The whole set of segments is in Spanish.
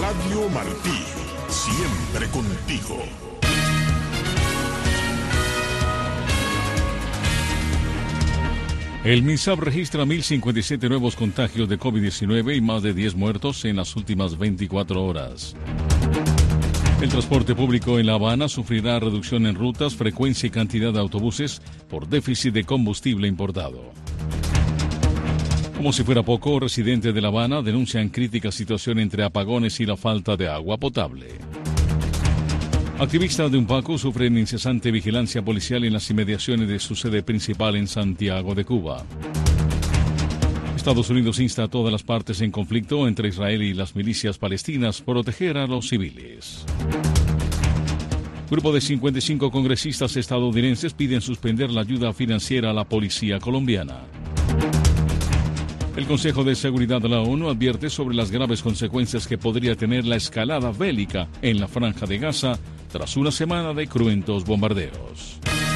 Radio Martí, siempre contigo. El MINSAP registra 1.057 nuevos contagios de COVID-19 y más de 10 muertos en las últimas 24 horas. El transporte público en La Habana sufrirá reducción en rutas, frecuencia y cantidad de autobuses por déficit de combustible importado. Como si fuera poco, residentes de La Habana denuncian crítica situación entre apagones y la falta de agua potable. Activistas de Unpaco sufren incesante vigilancia policial en las inmediaciones de su sede principal en Santiago de Cuba. Estados Unidos insta a todas las partes en conflicto entre Israel y las milicias palestinas a proteger a los civiles. Grupo de 55 congresistas estadounidenses piden suspender la ayuda financiera a la policía colombiana. El Consejo de Seguridad de la ONU advierte sobre las graves consecuencias que podría tener la escalada bélica en la Franja de Gaza tras una semana de cruentos bombardeos.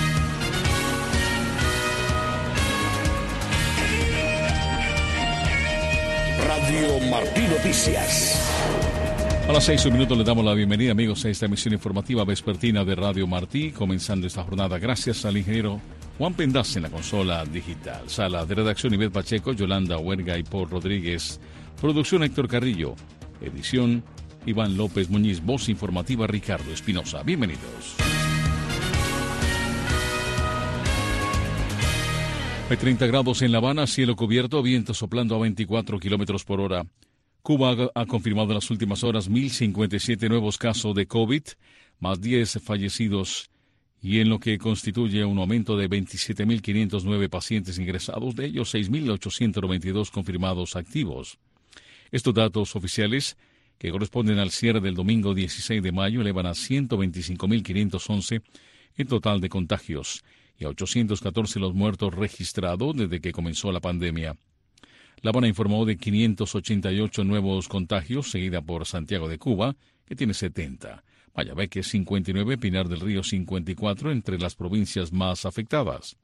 Radio Martí Noticias. A las 6:01 le damos la bienvenida, amigos, a esta emisión informativa vespertina de Radio Martí, comenzando esta jornada gracias al ingeniero Juan Pendaz en la consola digital. Sala de redacción Ivette Pacheco, Yolanda Huerga y Paul Rodríguez. Producción Héctor Carrillo. Edición Iván López Muñiz. Voz informativa Ricardo Espinosa. Bienvenidos. Hay 30 grados en La Habana, cielo cubierto, viento soplando a 24 kilómetros por hora. Cuba ha confirmado en las últimas horas 1.057 nuevos casos de COVID, más 10 fallecidos, y en lo que constituye un aumento de 27.509 pacientes ingresados, de ellos 6.892 confirmados activos. Estos datos oficiales, que corresponden al cierre del domingo 16 de mayo, elevan a 125.511 en total de contagios y a 814 los muertos registrados desde que comenzó la pandemia. La Habana informó de 588 nuevos contagios, seguida por Santiago de Cuba, que tiene 70, Mayabeque 59, Pinar del Río 54, entre las provincias más afectadas.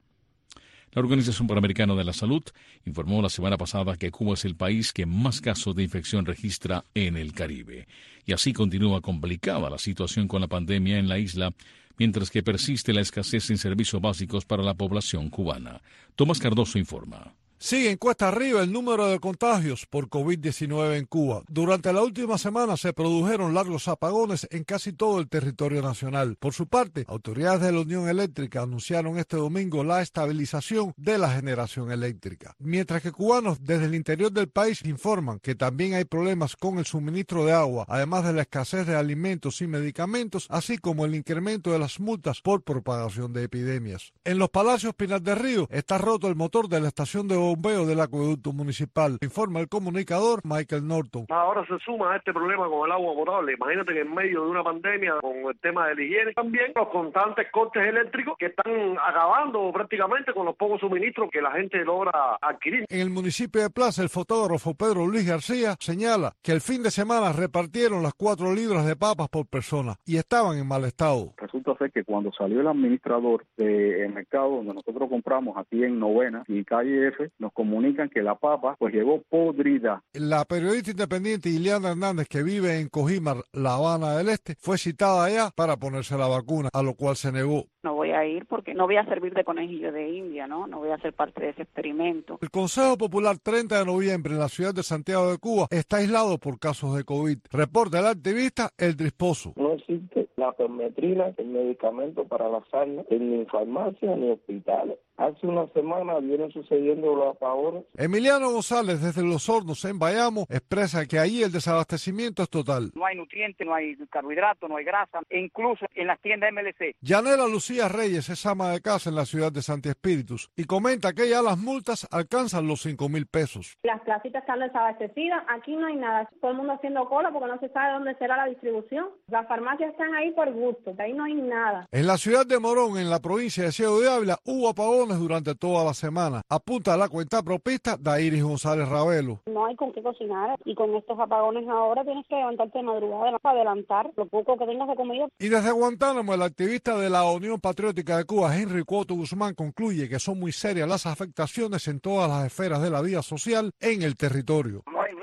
La Organización Panamericana de la Salud informó la semana pasada que Cuba es el país que más casos de infección registra en el Caribe. Y así continúa complicada la situación con la pandemia en la isla, mientras que persiste la escasez en servicios básicos para la población cubana. Tomás Cardoso informa. Sigue en cuesta arriba el número de contagios por COVID-19 en Cuba. Durante la última semana se produjeron largos apagones en casi todo el territorio nacional. Por su parte, autoridades de la Unión Eléctrica anunciaron este domingo la estabilización de la generación eléctrica. Mientras que cubanos desde el interior del país informan que también hay problemas con el suministro de agua, además de la escasez de alimentos y medicamentos, así como el incremento de las multas por propagación de epidemias. En los Palacios Pinar del Río está roto el motor de la estación de bombeo del acueducto municipal, informa el comunicador Michael Norton. Ahora se suma a este problema con el agua potable. Imagínate que en medio de una pandemia, con el tema de la higiene, también los constantes cortes eléctricos que están acabando prácticamente con los pocos suministros que la gente logra adquirir. En el municipio de Plaza, el fotógrafo Pedro Luis García señala que el fin de semana repartieron las 4 libras de papas por persona y estaban en mal estado. Resulta ser que cuando salió el administrador del mercado donde nosotros compramos aquí en Novena y calle F, nos comunican que la papa pues llegó podrida. La periodista independiente Ileana Hernández, que vive en Cojímar, La Habana del Este, fue citada allá para ponerse la vacuna, a lo cual se negó. No voy a ir porque no voy a servir de conejillo de India, ¿no? No voy a ser parte de ese experimento. El Consejo Popular 30 de noviembre en la ciudad de Santiago de Cuba está aislado por casos de COVID. Reporta el activista Eldris Pozo. No existe la permetrina, el medicamento para la sarna, ni farmacias ni hospitales. Hace una semana vienen sucediendo los apagones. Emiliano González, desde Los Hornos, en Bayamo, expresa que ahí el desabastecimiento es total. No hay nutrientes, no hay carbohidratos, no hay grasa, e incluso en las tiendas MLC. Yanela Lucía Reyes es ama de casa en la ciudad de Santi Espíritus y comenta que ya las multas alcanzan los 5,000 pesos. Las placitas están desabastecidas, aquí no hay nada, todo el mundo haciendo cola porque no se sabe dónde será la distribución. Las farmacias están ahí por gusto, ahí no hay nada. En la ciudad de Morón, en la provincia de Ciego de Ávila, hubo apagones durante toda la semana. Apunta a la cuenta propista Dairis González Ravelo. No hay con qué cocinar y con estos apagones ahora tienes que levantarte de madrugada para adelantar lo poco que tengas de comida. Y desde Guantánamo, el activista de la Unión Patriótica de Cuba, Henry Cuoto Guzmán, concluye que son muy serias las afectaciones en todas las esferas de la vida social en el territorio. No hay ni alimento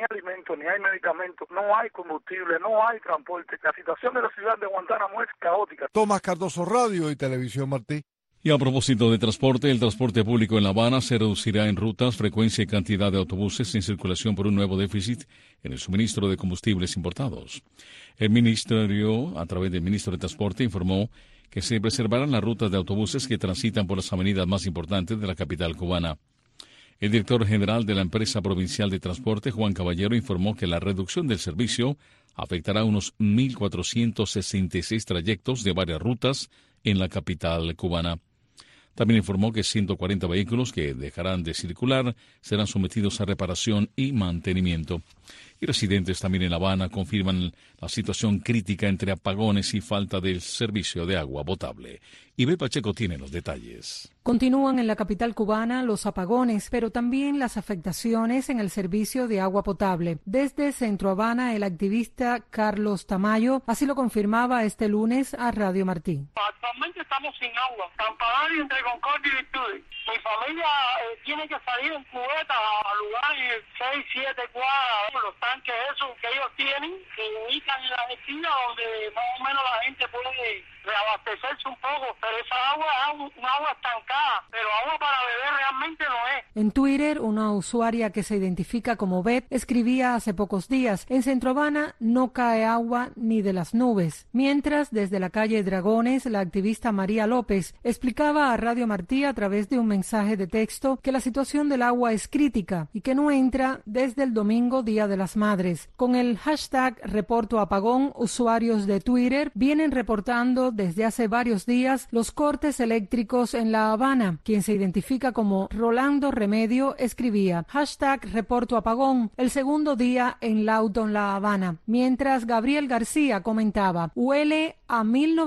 alimentos, ni hay medicamentos, no hay combustible, no hay transporte. La situación de la ciudad de Guantánamo es caótica. Tomás Cardoso, Radio y Televisión Martí. Y a propósito de transporte, el transporte público en La Habana se reducirá en rutas, frecuencia y cantidad de autobuses en circulación por un nuevo déficit en el suministro de combustibles importados. El ministerio, a través del ministro de Transporte, informó que se preservarán las rutas de autobuses que transitan por las avenidas más importantes de la capital cubana. El director general de la empresa provincial de transporte, Juan Caballero, informó que la reducción del servicio afectará unos 1.466 trayectos de varias rutas en la capital cubana. También informó que 140 vehículos que dejarán de circular serán sometidos a reparación y mantenimiento. Y residentes también en La Habana confirman la situación crítica entre apagones y falta del servicio de agua potable. Ibe Pacheco tiene los detalles. Continúan en la capital cubana los apagones, pero también las afectaciones en el servicio de agua potable. Desde Centro Habana, el activista Carlos Tamayo así lo confirmaba este lunes a Radio Martí. Actualmente estamos sin agua, campanario entre Concordia y Virtudes. Mi familia tiene que salir en cubeta a lugares 6, 7 cuadras, los tanques esos que ellos tienen, que ubican en las esquinas donde más o menos la gente puede reabastecerse un poco, pero esa agua es un agua estancada, pero agua para beber realmente no es. En Twitter, una usuaria que se identifica como Beth escribía hace pocos días: en Centro Habana no cae agua ni de las nubes. Mientras, desde la calle Dragones, la activista María López explicaba a Radio Martí a través de un mensaje de texto que la situación del agua es crítica y que no entra desde el domingo, Día de las Madres. Con el hashtag Reporto Apagón, usuarios de Twitter vienen reportando desde hace varios días los cortes eléctricos en La Habana. Quien se identifica como Rolando Remedio escribía hashtag Reporto Apagón, el segundo día en Lawton, La Habana. Mientras Gabriel García comentaba: huele a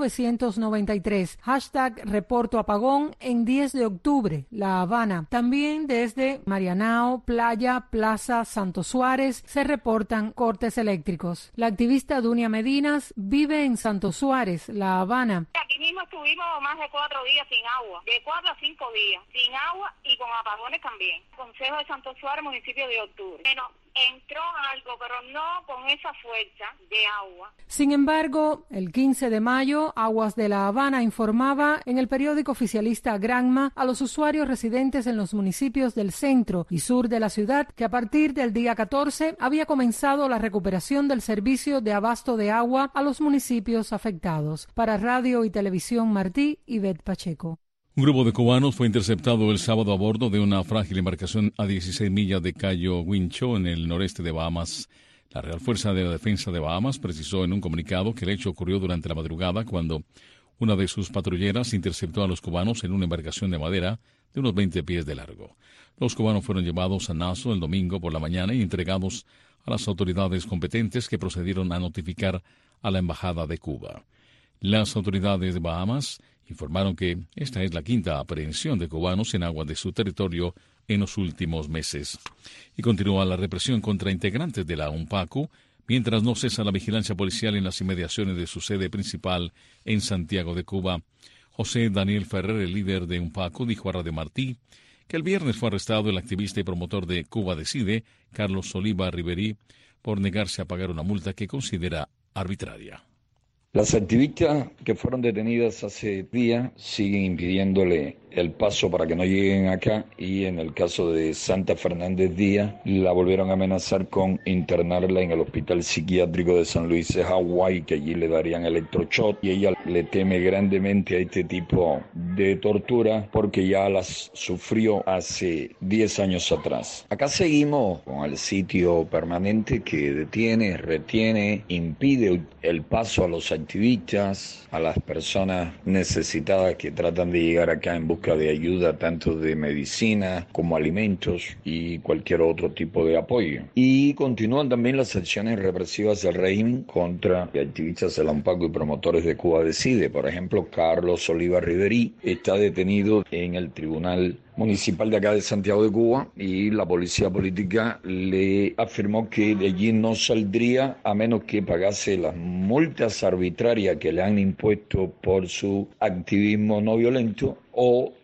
1993, hashtag Reporto Apagón en 10 de octubre, La Habana. También desde Marianao, Playa, Plaza, Santo Suárez se reportan cortes eléctricos. La activista Dunia Medinas vive en Santo Suárez, La Habana. Aquí mismo estuvimos más de 4 días sin agua, de 4 a 5 días sin agua y con apagones también. Consejo de Santo Suárez, municipio de Octubre. Bueno, entró algo, pero no con esa fuerza de agua. Sin embargo, el 15 de mayo, Aguas de La Habana informaba en el periódico oficialista Granma a los usuarios residentes en los municipios del centro y sur de la ciudad que a partir del día 14 había comenzado la recuperación del servicio de abasto de agua a los municipios afectados. Para Radio y Televisión Martí, Ivette Pacheco. Un grupo de cubanos fue interceptado el sábado a bordo de una frágil embarcación a 16 millas de Cayo Wincho, en el noreste de Bahamas. La Real Fuerza de la Defensa de Bahamas precisó en un comunicado que el hecho ocurrió durante la madrugada cuando una de sus patrulleras interceptó a los cubanos en una embarcación de madera de unos 20 pies de largo. Los cubanos fueron llevados a Nassau el domingo por la mañana y entregados a las autoridades competentes, que procedieron a notificar a la Embajada de Cuba. Las autoridades de Bahamas informaron que esta es la quinta aprehensión de cubanos en aguas de su territorio en los últimos meses. Y continúa la represión contra integrantes de la UNPACU, mientras no cesa la vigilancia policial en las inmediaciones de su sede principal en Santiago de Cuba. José Daniel Ferrer, el líder de UNPACU, dijo a Radio Martí que el viernes fue arrestado el activista y promotor de Cuba Decide, Carlos Soliva Riverí, por negarse a pagar una multa que considera arbitraria. Las activistas que fueron detenidas hace días siguen impidiéndole el paso para que no lleguen acá, y en el caso de Santa Fernández Díaz la volvieron a amenazar con internarla en el hospital psiquiátrico de San Luis de Hawái, que allí le darían electroshock, y ella le teme grandemente a este tipo de tortura porque ya las sufrió hace 10 años atrás. Acá seguimos con el sitio permanente que detiene, retiene, impide el paso a los activistas, a las personas necesitadas que tratan de llegar acá en busca de ayuda, tanto de medicina como alimentos y cualquier otro tipo de apoyo. Y continúan también las acciones represivas del régimen contra activistas de la UNPACU y promotores de Cuba Decide. Por ejemplo, Carlos Soliva Riverí está detenido en el Tribunal Municipal de acá de Santiago de Cuba, y la policía política le afirmó que de allí no saldría a menos que pagase las multas arbitrarias que le han impuesto por su activismo no violento, o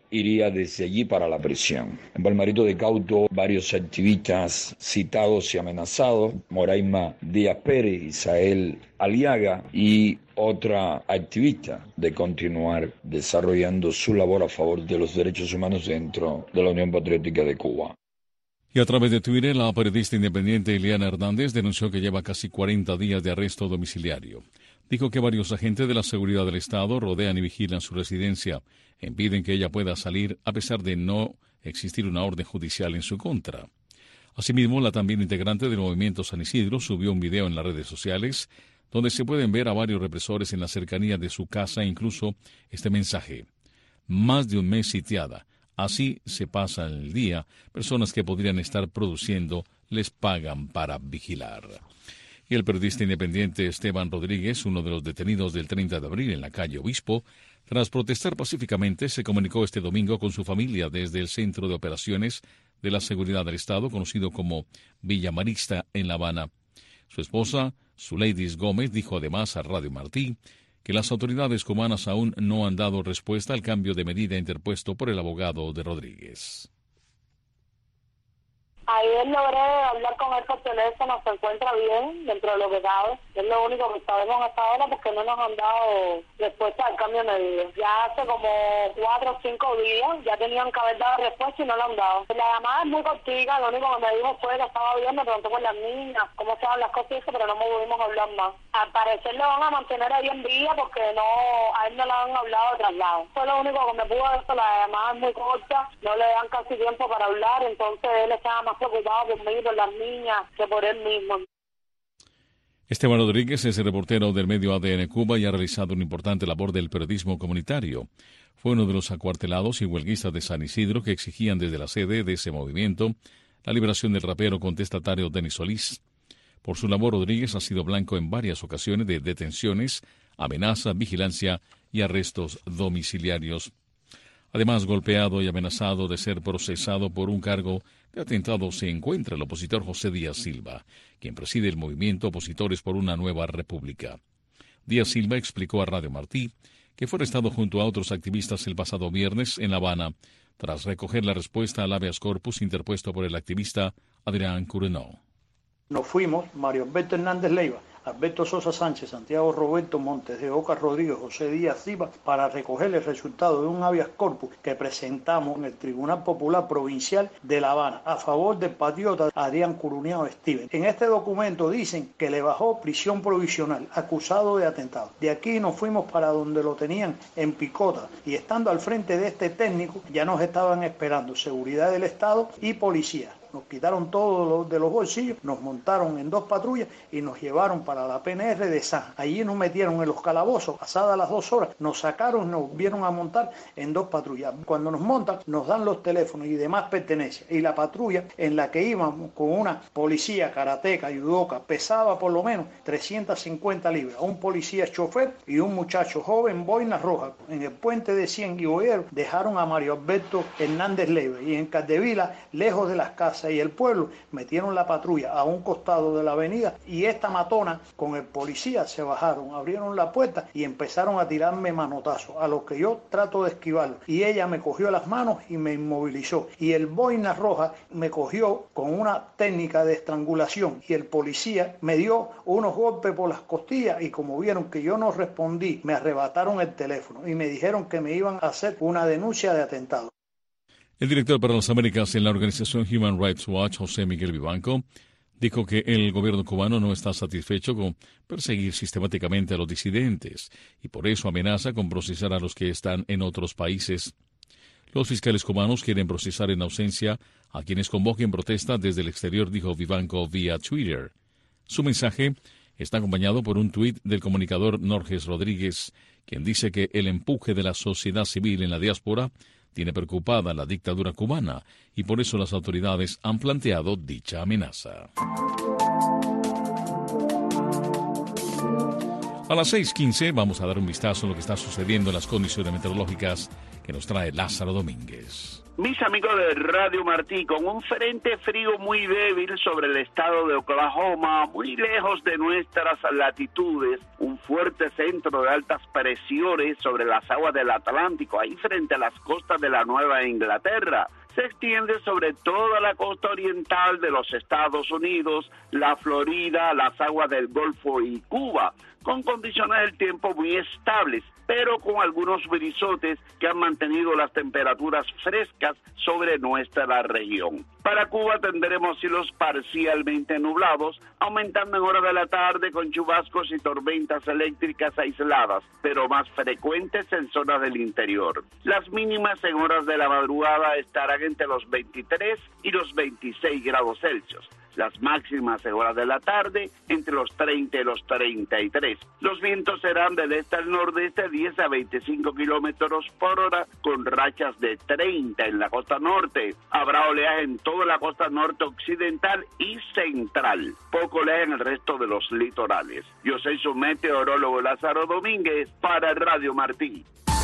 iría desde allí para la prisión. En Palmarito de Cauto, varios activistas citados y amenazados, Moraima Díaz Pérez, Isael Aliaga y otra activista, de continuar desarrollando su labor a favor de los derechos humanos dentro de la Unión Patriótica de Cuba. Y a través de Twitter, la periodista independiente Eliana Hernández denunció que lleva casi 40 días de arresto domiciliario. Dijo que varios agentes de la seguridad del Estado rodean y vigilan su residencia e impiden que ella pueda salir a pesar de no existir una orden judicial en su contra. Asimismo, la también integrante del Movimiento San Isidro subió un video en las redes sociales donde se pueden ver a varios represores en la cercanía de su casa e incluso este mensaje: más de un mes sitiada. Así se pasa el día. Personas que podrían estar produciendo les pagan para vigilar. Y el periodista independiente Esteban Rodríguez, uno de los detenidos del 30 de abril en la calle Obispo, tras protestar pacíficamente, se comunicó este domingo con su familia desde el Centro de Operaciones de la Seguridad del Estado, conocido como Villa Marista, en La Habana. Su esposa, Zuleidis Gómez, dijo además a Radio Martí que las autoridades cubanas aún no han dado respuesta al cambio de medida interpuesto por el abogado de Rodríguez. Ayer logré hablar con él por teléfono, se encuentra bien dentro de lo que cabe. Es lo único que sabemos hasta ahora porque no nos han dado respuesta al cambio de medida. Ya hace como 4 o 5 días ya tenían que haber dado respuesta y no la han dado. La llamada es muy cortica, lo único que me dijo fue que estaba bien, me preguntó por las niñas, cómo estaban las cosas y eso, pero no pudimos hablar más. Al parecer lo van a mantener ahí en día porque a él no le han hablado de traslado. Fue lo único que me pudo decir, la llamada es muy corta, no le dan casi tiempo para hablar, entonces él estaba más preocupado por mí, por las niñas, que por él mismo. Esteban Rodríguez es el reportero del medio ADN Cuba y ha realizado una importante labor del periodismo comunitario. Fue uno de los acuartelados y huelguistas de San Isidro que exigían desde la sede de ese movimiento la liberación del rapero contestatario Denis Solís. Por su labor, Rodríguez ha sido blanco en varias ocasiones de detenciones, amenazas, vigilancia y arrestos domiciliarios. Además, golpeado y amenazado de ser procesado por un cargo de atentado se encuentra el opositor José Díaz Silva, quien preside el movimiento Opositores por una Nueva República. Díaz Silva explicó a Radio Martí que fue arrestado junto a otros activistas el pasado viernes en La Habana, tras recoger la respuesta al habeas corpus interpuesto por el activista Adrián Curenó. Nos fuimos, Mario Alberto Hernández Leiva, Alberto Sosa Sánchez, Santiago Roberto Montes de Oca Rodríguez, José Díaz Silva, para recoger el resultado de un habeas corpus que presentamos en el Tribunal Popular Provincial de La Habana a favor del patriota Adrián Curuñao Steven. En este documento dicen que le bajó prisión provisional, acusado de atentado. De aquí nos fuimos para donde lo tenían en picota y estando al frente de este técnico ya nos estaban esperando seguridad del Estado y policía. Nos quitaron todo de los bolsillos, nos montaron en 2 patrullas y nos llevaron para la PNR de San. Allí nos metieron en los calabozos, pasadas las 2 horas, nos sacaron, nos vieron a montar en 2 patrullas. Cuando nos montan, nos dan los teléfonos y demás pertenencias. Y la patrulla en la que íbamos con una policía karateca, judoka, pesaba por lo menos 350 libras. Un policía chofer y un muchacho joven, boina roja. En el puente de Cien y Boyero dejaron a Mario Alberto Hernández Leiva y en Caldevila, lejos de las casas y el pueblo, metieron la patrulla a un costado de la avenida y esta matona con el policía se bajaron, abrieron la puerta y empezaron a tirarme manotazos, a los que yo trato de esquivarlo y ella me cogió las manos y me inmovilizó y el boina roja me cogió con una técnica de estrangulación y el policía me dio unos golpes por las costillas y como vieron que yo no respondí, me arrebataron el teléfono y me dijeron que me iban a hacer una denuncia de atentado. El director para las Américas en la organización Human Rights Watch, José Miguel Vivanco, dijo que el gobierno cubano no está satisfecho con perseguir sistemáticamente a los disidentes y por eso amenaza con procesar a los que están en otros países. Los fiscales cubanos quieren procesar en ausencia a quienes convoquen protesta desde el exterior, dijo Vivanco vía Twitter. Su mensaje está acompañado por un tuit del comunicador Norges Rodríguez, quien dice que el empuje de la sociedad civil en la diáspora tiene preocupada la dictadura cubana y por eso las autoridades han planteado dicha amenaza. A las 6:15 vamos a dar un vistazo a lo que está sucediendo en las condiciones meteorológicas que nos trae Lázaro Domínguez. Mis amigos de Radio Martí, con un frente frío muy débil sobre el estado de Oklahoma, muy lejos de nuestras latitudes, un fuerte centro de altas presiones sobre las aguas del Atlántico, ahí frente a las costas de la Nueva Inglaterra, se extiende sobre toda la costa oriental de los Estados Unidos, la Florida, las aguas del Golfo y Cuba, con condiciones del tiempo muy estables, pero con algunos brisotes que han mantenido las temperaturas frescas sobre nuestra región. Para Cuba tendremos cielos parcialmente nublados, aumentando en horas de la tarde con chubascos y tormentas eléctricas aisladas, pero más frecuentes en zonas del interior. Las mínimas en horas de la madrugada estarán entre los 23 y los 26 grados Celsius. Las máximas en horas de la tarde entre los 30 y los 33. Los vientos serán del este al nordeste 10 a 25 kilómetros por hora, con rachas de 30 en la costa norte. Habrá oleaje en toda la costa norte occidental y central. Poco oleaje en el resto de los litorales. Yo soy su meteorólogo Lázaro Domínguez para Radio Martí.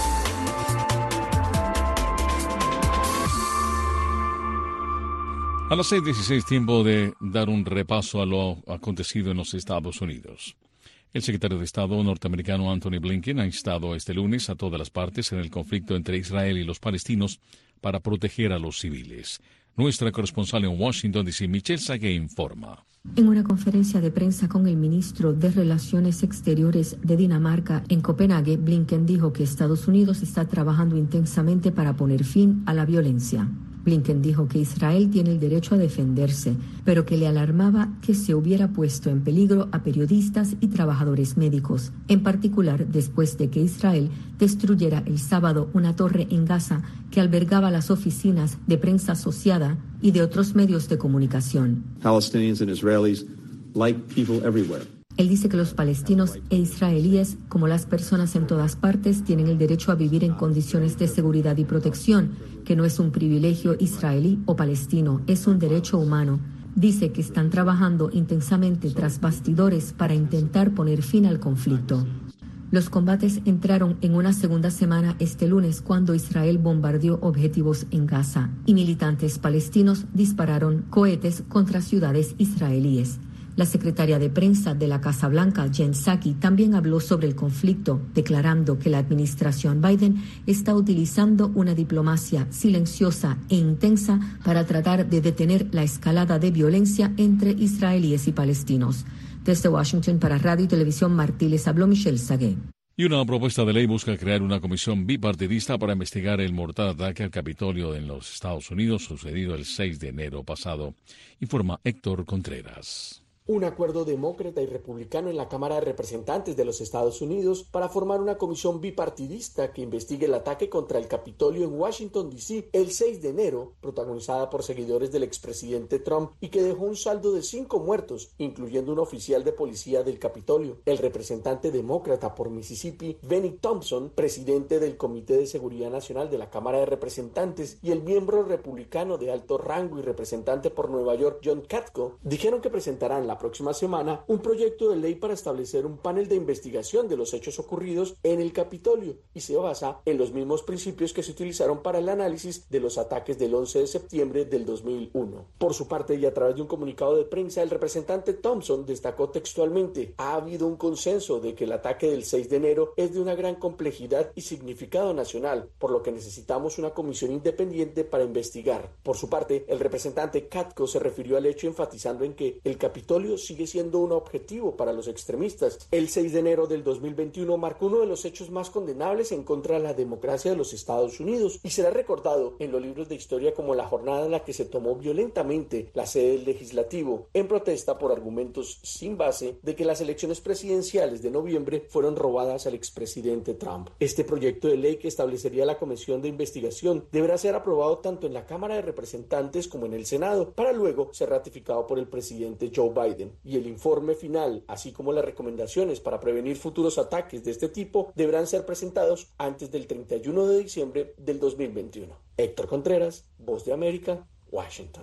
A las 6:16, tiempo de dar un repaso a lo acontecido en los Estados Unidos. El secretario de Estado norteamericano Anthony Blinken ha instado este lunes a todas las partes en el conflicto entre Israel y los palestinos para proteger a los civiles. Nuestra corresponsal en Washington, D.C., Michelle Sague, informa. En una conferencia de prensa con el ministro de Relaciones Exteriores de Dinamarca en Copenhague, Blinken dijo que Estados Unidos está trabajando intensamente para poner fin a la violencia. Blinken dijo que Israel tiene el derecho a defenderse, pero que le alarmaba que se hubiera puesto en peligro a periodistas y trabajadores médicos, en particular después de que Israel destruyera el sábado una torre en Gaza que albergaba las oficinas de prensa asociada y de otros medios de comunicación. Palestinians and Israelis, like people everywhere. Él dice que los palestinos e israelíes, como las personas en todas partes, tienen el derecho a vivir en condiciones de seguridad y protección, que no es un privilegio israelí o palestino, es un derecho humano. Dice que están trabajando intensamente tras bastidores para intentar poner fin al conflicto. Los combates entraron en una segunda semana este lunes cuando Israel bombardeó objetivos en Gaza y militantes palestinos dispararon cohetes contra ciudades israelíes. La secretaria de prensa de la Casa Blanca, Jen Psaki, también habló sobre el conflicto, declarando que la administración Biden está utilizando una diplomacia silenciosa e intensa para tratar de detener la escalada de violencia entre israelíes y palestinos. Desde Washington para Radio y Televisión Martí les habló Michelle Sague. Y una propuesta de ley busca crear una comisión bipartidista para investigar el mortal ataque al Capitolio en los Estados Unidos sucedido el 6 de enero pasado, informa Héctor Contreras. Un acuerdo demócrata y republicano en la Cámara de Representantes de los Estados Unidos para formar una comisión bipartidista que investigue el ataque contra el Capitolio en Washington, D.C. el 6 de enero, protagonizada por seguidores del expresidente Trump y que dejó un saldo de 5 muertos, incluyendo un oficial de policía del Capitolio. El representante demócrata por Mississippi, Benny Thompson, presidente del Comité de Seguridad Nacional de la Cámara de Representantes, y el miembro republicano de alto rango y representante por Nueva York, John Katko, dijeron que presentarán la próxima semana un proyecto de ley para establecer un panel de investigación de los hechos ocurridos en el Capitolio y se basa en los mismos principios que se utilizaron para el análisis de los ataques del 11 de septiembre del 2001. Por su parte, y a través de un comunicado de prensa, el representante Thompson destacó textualmente: ha habido un consenso de que el ataque del 6 de enero es de una gran complejidad y significado nacional, por lo que necesitamos una comisión independiente para investigar. Por su parte, el representante Katko se refirió al hecho enfatizando en que el Capitolio sigue siendo un objetivo para los extremistas. El 6 de enero del 2021 marcó uno de los hechos más condenables en contra de la democracia de los Estados Unidos y será recordado en los libros de historia como la jornada en la que se tomó violentamente la sede del legislativo en protesta por argumentos sin base de que las elecciones presidenciales de noviembre fueron robadas al expresidente Trump. Este proyecto de ley que establecería la comisión de investigación deberá ser aprobado tanto en la Cámara de Representantes como en el Senado para luego ser ratificado por el presidente Joe Biden. Y el informe final, así como las recomendaciones para prevenir futuros ataques de este tipo, deberán ser presentados antes del 31 de diciembre del 2021. Héctor Contreras, Voz de América, Washington.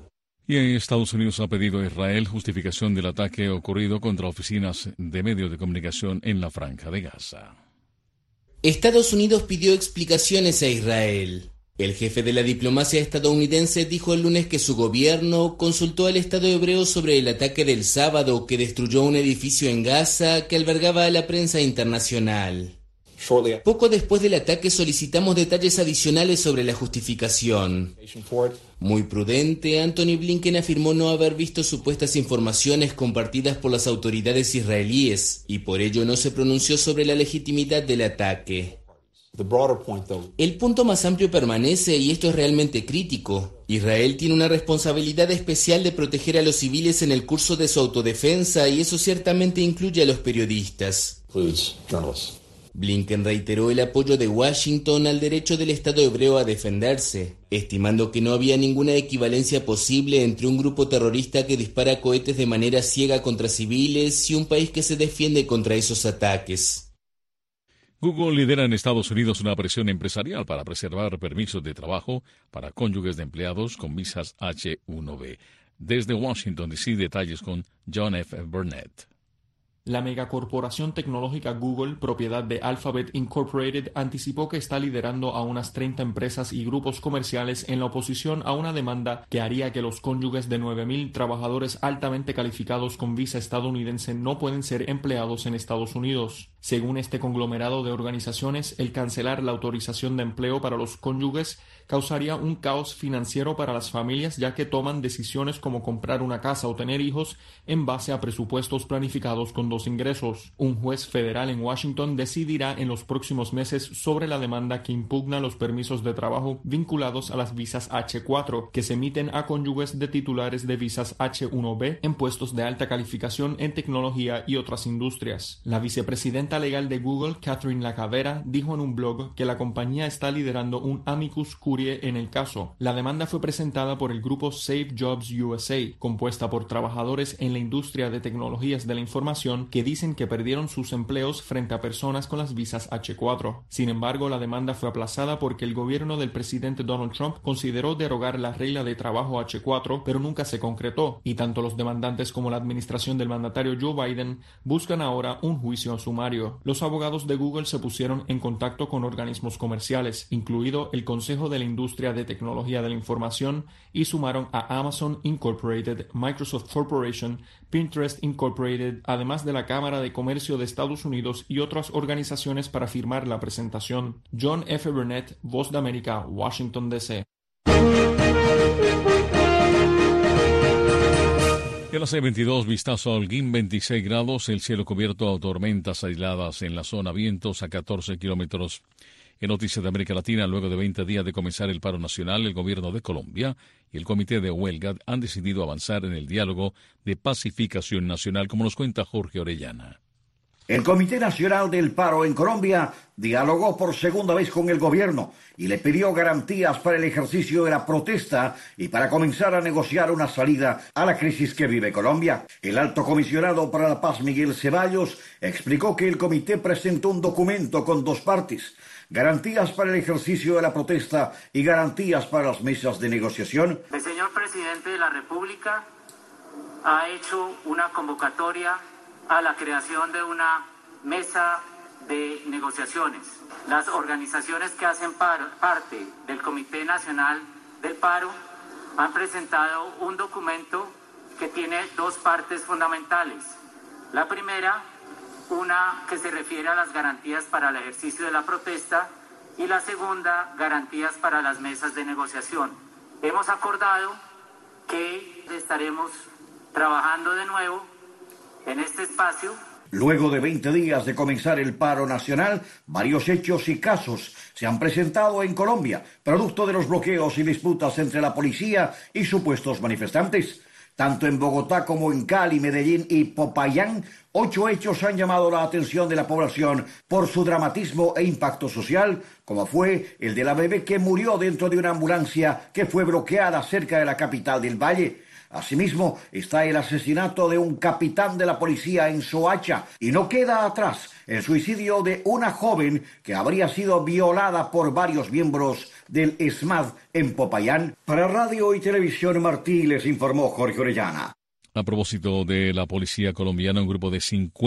Y Estados Unidos ha pedido a Israel justificación del ataque ocurrido contra oficinas de medios de comunicación en la Franja de Gaza. Estados Unidos pidió explicaciones a Israel. El jefe de la diplomacia estadounidense dijo el lunes que su gobierno consultó al Estado hebreo sobre el ataque del sábado que destruyó un edificio en Gaza que albergaba a la prensa internacional. Poco después del ataque solicitamos detalles adicionales sobre la justificación. Muy prudente, Anthony Blinken afirmó no haber visto supuestas informaciones compartidas por las autoridades israelíes y por ello no se pronunció sobre la legitimidad del ataque. El punto más amplio permanece, y esto es realmente crítico. Israel tiene una responsabilidad especial de proteger a los civiles en el curso de su autodefensa, y eso ciertamente incluye a los periodistas. Blinken reiteró el apoyo de Washington al derecho del Estado hebreo a defenderse, estimando que no había ninguna equivalencia posible entre un grupo terrorista que dispara cohetes de manera ciega contra civiles y un país que se defiende contra esos ataques. Google lidera en Estados Unidos una presión empresarial para preservar permisos de trabajo para cónyuges de empleados con visas H-1B. Desde Washington, D.C., detalles con John F. Burnett. La megacorporación tecnológica Google, propiedad de Alphabet Incorporated, anticipó que está liderando a unas 30 empresas y grupos comerciales en la oposición a una demanda que haría que los cónyuges de 9,000 trabajadores altamente calificados con visa estadounidense no pueden ser empleados en Estados Unidos. Según este conglomerado de organizaciones, el cancelar la autorización de empleo para los cónyuges causaría un caos financiero para las familias, ya que toman decisiones como comprar una casa o tener hijos en base a presupuestos planificados con 2 ingresos. Un juez federal en Washington decidirá en los próximos meses sobre la demanda que impugna los permisos de trabajo vinculados a las visas H-4 que se emiten a cónyuges de titulares de visas H-1B en puestos de alta calificación en tecnología y otras industrias. La vicepresidenta legal de Google, Catherine LaCavera, dijo en un blog que la compañía está liderando un amicus curiae en el caso. La demanda fue presentada por el grupo Save Jobs USA, compuesta por trabajadores en la industria de tecnologías de la información que dicen que perdieron sus empleos frente a personas con las visas H-4. Sin embargo, la demanda fue aplazada porque el gobierno del presidente Donald Trump consideró derogar la regla de trabajo H-4, pero nunca se concretó, y tanto los demandantes como la administración del mandatario Joe Biden buscan ahora un juicio sumario. Los abogados de Google se pusieron en contacto con organismos comerciales, incluido el Consejo de la Industria de Tecnología de la Información, y sumaron a Amazon Incorporated, Microsoft Corporation, Pinterest Incorporated, además de la Cámara de Comercio de Estados Unidos y otras organizaciones para firmar la presentación. John F. Burnett, Voz de América, Washington, D.C. En la C-22, vistazo a Holguín, 26 grados, el cielo cubierto a tormentas aisladas en la zona, vientos a 14 kilómetros. En Noticias de América Latina, luego de 20 días de comenzar el paro nacional, el gobierno de Colombia y el Comité de Huelga han decidido avanzar en el diálogo de pacificación nacional, como nos cuenta Jorge Orellana. El Comité Nacional del Paro en Colombia dialogó por segunda vez con el gobierno y le pidió garantías para el ejercicio de la protesta y para comenzar a negociar una salida a la crisis que vive Colombia. El alto comisionado para la paz, Miguel Ceballos, explicó que el comité presentó un documento con 2 partes: garantías para el ejercicio de la protesta y garantías para las mesas de negociación. El señor presidente de la República ha hecho una convocatoria a la creación de una mesa de negociaciones. Las organizaciones que hacen parte del Comité Nacional del Paro han presentado un documento que tiene 2 partes fundamentales. La primera, una que se refiere a las garantías para el ejercicio de la protesta, y la segunda, garantías para las mesas de negociación. Hemos acordado que estaremos trabajando de nuevo en este espacio. Luego de 20 días de comenzar el paro nacional, varios hechos y casos se han presentado en Colombia, producto de los bloqueos y disputas entre la policía y supuestos manifestantes. Tanto en Bogotá como en Cali, Medellín y Popayán, 8 hechos han llamado la atención de la población por su dramatismo e impacto social, como fue el de la bebé que murió dentro de una ambulancia que fue bloqueada cerca de la capital del Valle. Asimismo, está el asesinato de un capitán de la policía en Soacha y no queda atrás el suicidio de una joven que habría sido violada por varios miembros del ESMAD en Popayán. Para Radio y Televisión Martí les informó Jorge Orellana. A propósito de la policía colombiana, un grupo de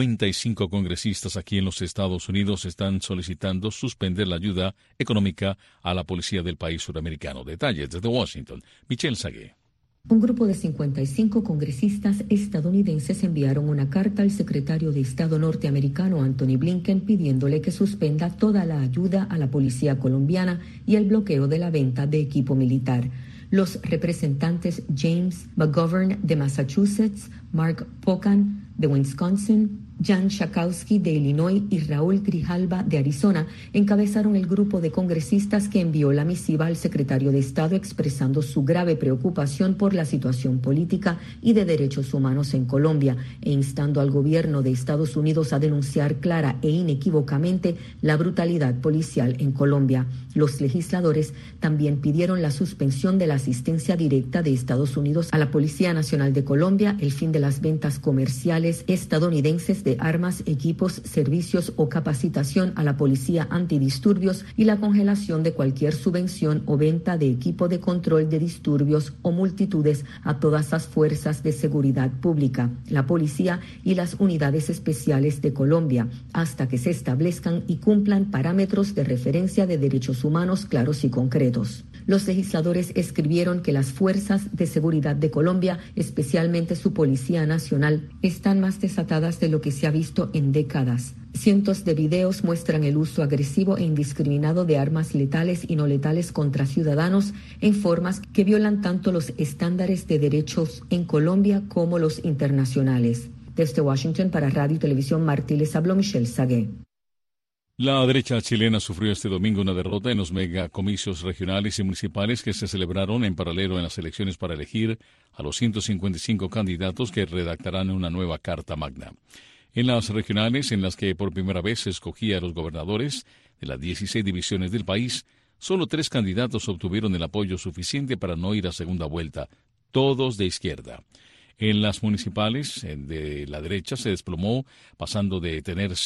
55 congresistas aquí en los Estados Unidos están solicitando suspender la ayuda económica a la policía del país suramericano. Detalles desde Washington, Michelle Sagué. Un grupo de 55 congresistas estadounidenses enviaron una carta al secretario de Estado norteamericano Anthony Blinken pidiéndole que suspenda toda la ayuda a la policía colombiana y el bloqueo de la venta de equipo militar. Los representantes James McGovern de Massachusetts, Mark Pocan de Wisconsin, Jan Schakowsky de Illinois y Raúl Grijalva de Arizona encabezaron el grupo de congresistas que envió la misiva al secretario de Estado expresando su grave preocupación por la situación política y de derechos humanos en Colombia e instando al gobierno de Estados Unidos a denunciar clara e inequívocamente la brutalidad policial en Colombia. Los legisladores también pidieron la suspensión de la asistencia directa de Estados Unidos a la Policía Nacional de Colombia, el fin de las ventas comerciales estadounidenses de armas, equipos, servicios o capacitación a la policía antidisturbios y la congelación de cualquier subvención o venta de equipo de control de disturbios o multitudes a todas las fuerzas de seguridad pública, la policía y las unidades especiales de Colombia, hasta que se establezcan y cumplan parámetros de referencia de derechos humanos claros y concretos. Los legisladores escribieron que las fuerzas de seguridad de Colombia, especialmente su Policía Nacional, están más desatadas de lo que se ha visto en décadas. Cientos de videos muestran el uso agresivo e indiscriminado de armas letales y no letales contra ciudadanos en formas que violan tanto los estándares de derechos en Colombia como los internacionales. Desde Washington para Radio y Televisión Martí les habló Michelle Sagué. La derecha chilena sufrió este domingo una derrota en los megacomicios regionales y municipales que se celebraron en paralelo en las elecciones para elegir a los 155 candidatos que redactarán una nueva Carta Magna. En las regionales, en las que por primera vez se escogía a los gobernadores de las 16 divisiones del país, solo 3 candidatos obtuvieron el apoyo suficiente para no ir a segunda vuelta, todos de izquierda. En las municipales de la derecha se desplomó, pasando de tener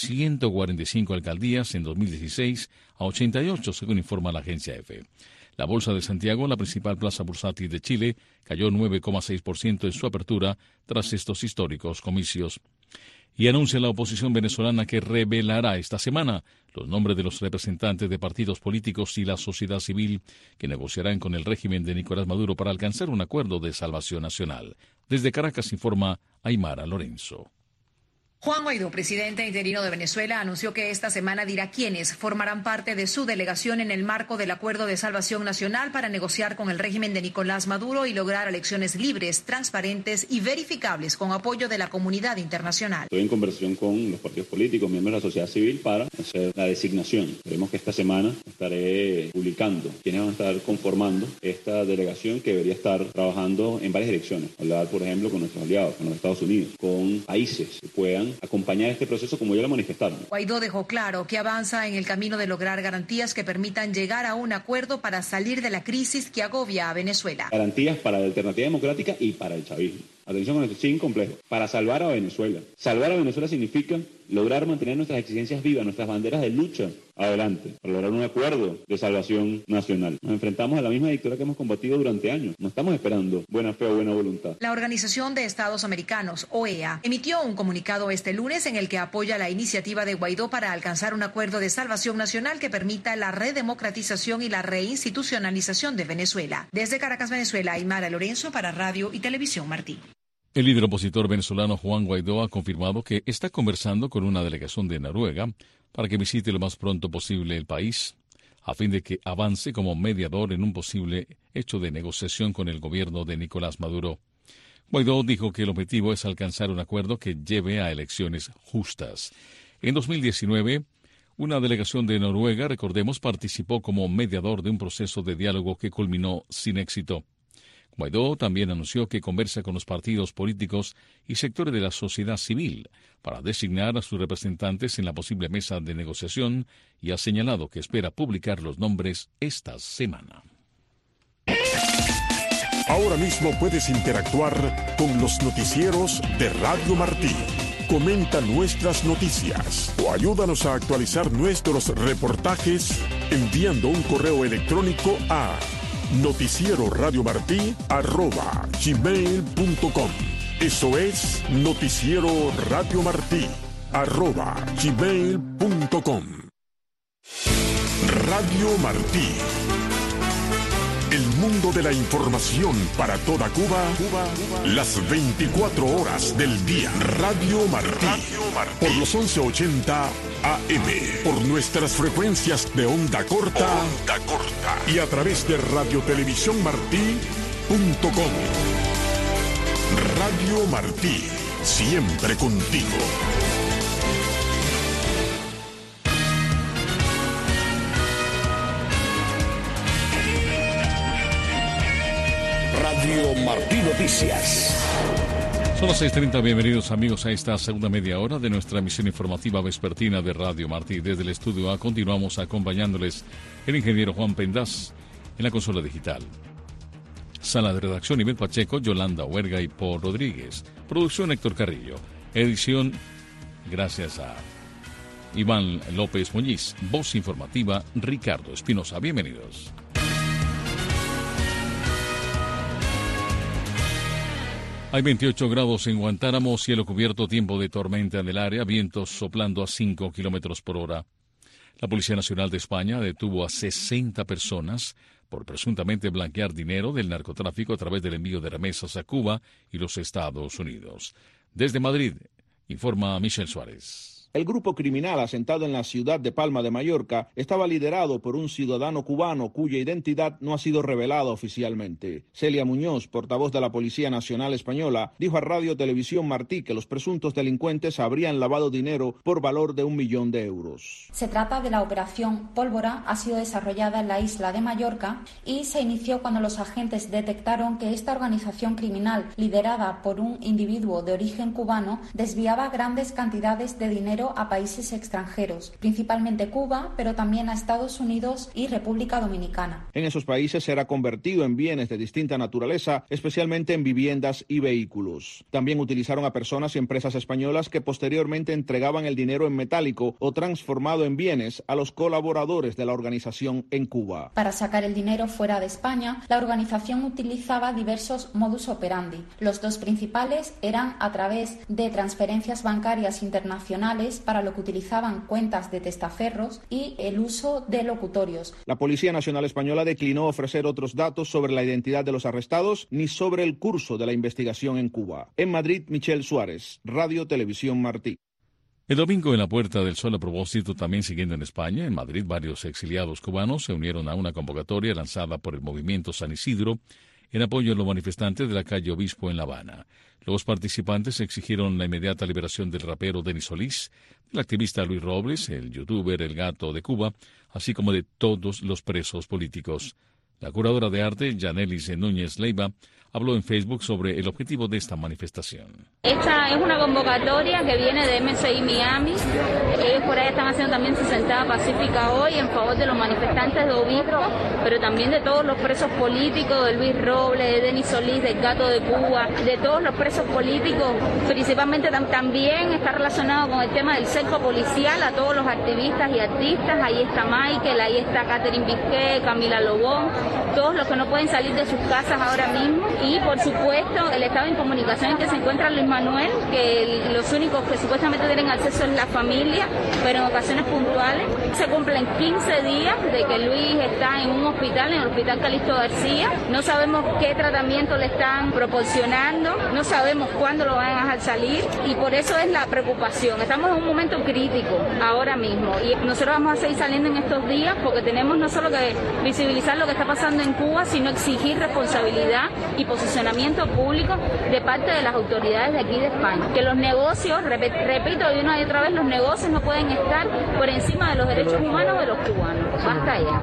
145 alcaldías en 2016 a 88, según informa la agencia EFE. La Bolsa de Santiago, la principal plaza bursátil de Chile, cayó 9,6% en su apertura tras estos históricos comicios. Y anuncia la oposición venezolana que revelará esta semana los nombres de los representantes de partidos políticos y la sociedad civil que negociarán con el régimen de Nicolás Maduro para alcanzar un acuerdo de salvación nacional. Desde Caracas informa Aymara Lorenzo. Juan Guaidó, presidente interino de Venezuela, anunció que esta semana dirá quiénes formarán parte de su delegación en el marco del Acuerdo de Salvación Nacional para negociar con el régimen de Nicolás Maduro y lograr elecciones libres, transparentes y verificables con apoyo de la comunidad internacional. Estoy en conversación con los partidos políticos, miembros de la sociedad civil para hacer la designación. Esperemos que esta semana estaré publicando quiénes van a estar conformando esta delegación que debería estar trabajando en varias direcciones. Hablar, por ejemplo, con nuestros aliados, con los Estados Unidos, con países que puedan acompañar este proceso como ya lo manifestaron. Guaidó dejó claro que avanza en el camino de lograr garantías que permitan llegar a un acuerdo para salir de la crisis que agobia a Venezuela. Garantías para la alternativa democrática y para el chavismo. Atención con esto, sin complejo. Para salvar a Venezuela. Salvar a Venezuela significa lograr mantener nuestras exigencias vivas, nuestras banderas de lucha adelante, para lograr un acuerdo de salvación nacional. Nos enfrentamos a la misma dictadura que hemos combatido durante años. No estamos esperando buena fe o buena voluntad. La Organización de Estados Americanos, OEA, emitió un comunicado este lunes en el que apoya la iniciativa de Guaidó para alcanzar un acuerdo de salvación nacional que permita la redemocratización y la reinstitucionalización de Venezuela. Desde Caracas, Venezuela, Aymara Lorenzo para Radio y Televisión Martí. El líder opositor venezolano Juan Guaidó ha confirmado que está conversando con una delegación de Noruega para que visite lo más pronto posible el país, a fin de que avance como mediador en un posible hecho de negociación con el gobierno de Nicolás Maduro. Guaidó dijo que el objetivo es alcanzar un acuerdo que lleve a elecciones justas. En 2019, una delegación de Noruega, recordemos, participó como mediador de un proceso de diálogo que culminó sin éxito. Guaidó también anunció que conversa con los partidos políticos y sectores de la sociedad civil para designar a sus representantes en la posible mesa de negociación y ha señalado que espera publicar los nombres esta semana. Ahora mismo puedes interactuar con los noticieros de Radio Martí. Comenta nuestras noticias o ayúdanos a actualizar nuestros reportajes enviando un correo electrónico a noticieroradiomartí@gmail.com. Eso es noticieroradiomartí@gmail.com. Radio Martí. El mundo de la información para toda Cuba, las 24 horas del día. Radio Martí. Por los 1180 AM. Por nuestras frecuencias de onda corta. Y a través de radiotelevisiónmartí.com. Radio Martí. Siempre contigo. Radio Martí Noticias. Son las 6:30, bienvenidos amigos a esta segunda media hora de nuestra emisión informativa vespertina de Radio Martí. Desde el estudio A continuamos acompañándoles el ingeniero Juan Pendaz en la consola digital. Sala de redacción Ivette Pacheco, Yolanda Huerga y Paul Rodríguez. Producción Héctor Carrillo. Edición gracias a Iván López Muñiz. Voz informativa Ricardo Espinosa. Bienvenidos. Hay 28 grados en Guantánamo, cielo cubierto, tiempo de tormenta en el área, vientos soplando a 5 kilómetros por hora. La Policía Nacional de España detuvo a 60 personas por presuntamente blanquear dinero del narcotráfico a través del envío de remesas a Cuba y los Estados Unidos. Desde Madrid, informa Michel Suárez. El grupo criminal asentado en la ciudad de Palma de Mallorca estaba liderado por un ciudadano cubano cuya identidad no ha sido revelada oficialmente. Celia Muñoz, portavoz de la Policía Nacional Española, dijo a Radio Televisión Martí que los presuntos delincuentes habrían lavado dinero por valor de 1 millón de euros. Se trata de la operación Pólvora, ha sido desarrollada en la isla de Mallorca y se inició cuando los agentes detectaron que esta organización criminal, liderada por un individuo de origen cubano, desviaba grandes cantidades de dinero a países extranjeros, principalmente Cuba, pero también a Estados Unidos y República Dominicana. En esos países será convertido en bienes de distinta naturaleza, especialmente en viviendas y vehículos. También utilizaron a personas y empresas españolas que posteriormente entregaban el dinero en metálico o transformado en bienes a los colaboradores de la organización en Cuba. Para sacar el dinero fuera de España, la organización utilizaba diversos modus operandi. Los dos principales eran a través de transferencias bancarias internacionales, para lo que utilizaban cuentas de testaferros y el uso de locutorios. La Policía Nacional Española declinó ofrecer otros datos sobre la identidad de los arrestados ni sobre el curso de la investigación en Cuba. En Madrid, Michel Suárez, Radio Televisión Martí. El domingo en la Puerta del Sol, a propósito, también siguiendo en España, en Madrid, varios exiliados cubanos se unieron a una convocatoria lanzada por el Movimiento San Isidro en apoyo a los manifestantes de la calle Obispo en La Habana. Los participantes exigieron la inmediata liberación del rapero Denis Solís, del activista Luis Robles, el youtuber El Gato de Cuba, así como de todos los presos políticos. La curadora de arte, Yanelis Núñez Leiva, habló en Facebook sobre el objetivo de esta manifestación. Esta es una convocatoria que viene de MSI Miami. Ellos por ahí están haciendo también su sentada pacífica hoy en favor de los manifestantes de Obispo, pero también de todos los presos políticos, de Luis Robles, de Denis Solís, del Gato de Cuba, de todos los presos políticos. Principalmente también está relacionado con el tema del cerco policial a todos los activistas y artistas. Ahí está Michael, ahí está Catherine Bisquet, Camila Lobón, todos los que no pueden salir de sus casas ahora mismo. Y por supuesto el estado de incomunicación en que se encuentra Luis Manuel, que los únicos que supuestamente tienen acceso es la familia, pero en ocasiones puntuales. Se cumplen 15 días de que Luis está en un hospital, en el Hospital Calixto García. No sabemos qué tratamiento le están proporcionando, no sabemos cuándo lo van a dejar salir y por eso es la preocupación. Estamos en un momento crítico ahora mismo y nosotros vamos a seguir saliendo en estos días porque tenemos no solo que visibilizar lo que está pasando en Cuba, sino exigir responsabilidad y posicionamiento público de parte de las autoridades de aquí de España. Que los negocios, repito y una y otra vez, los negocios no pueden estar por encima de los derechos humanos de los cubanos. Basta ya.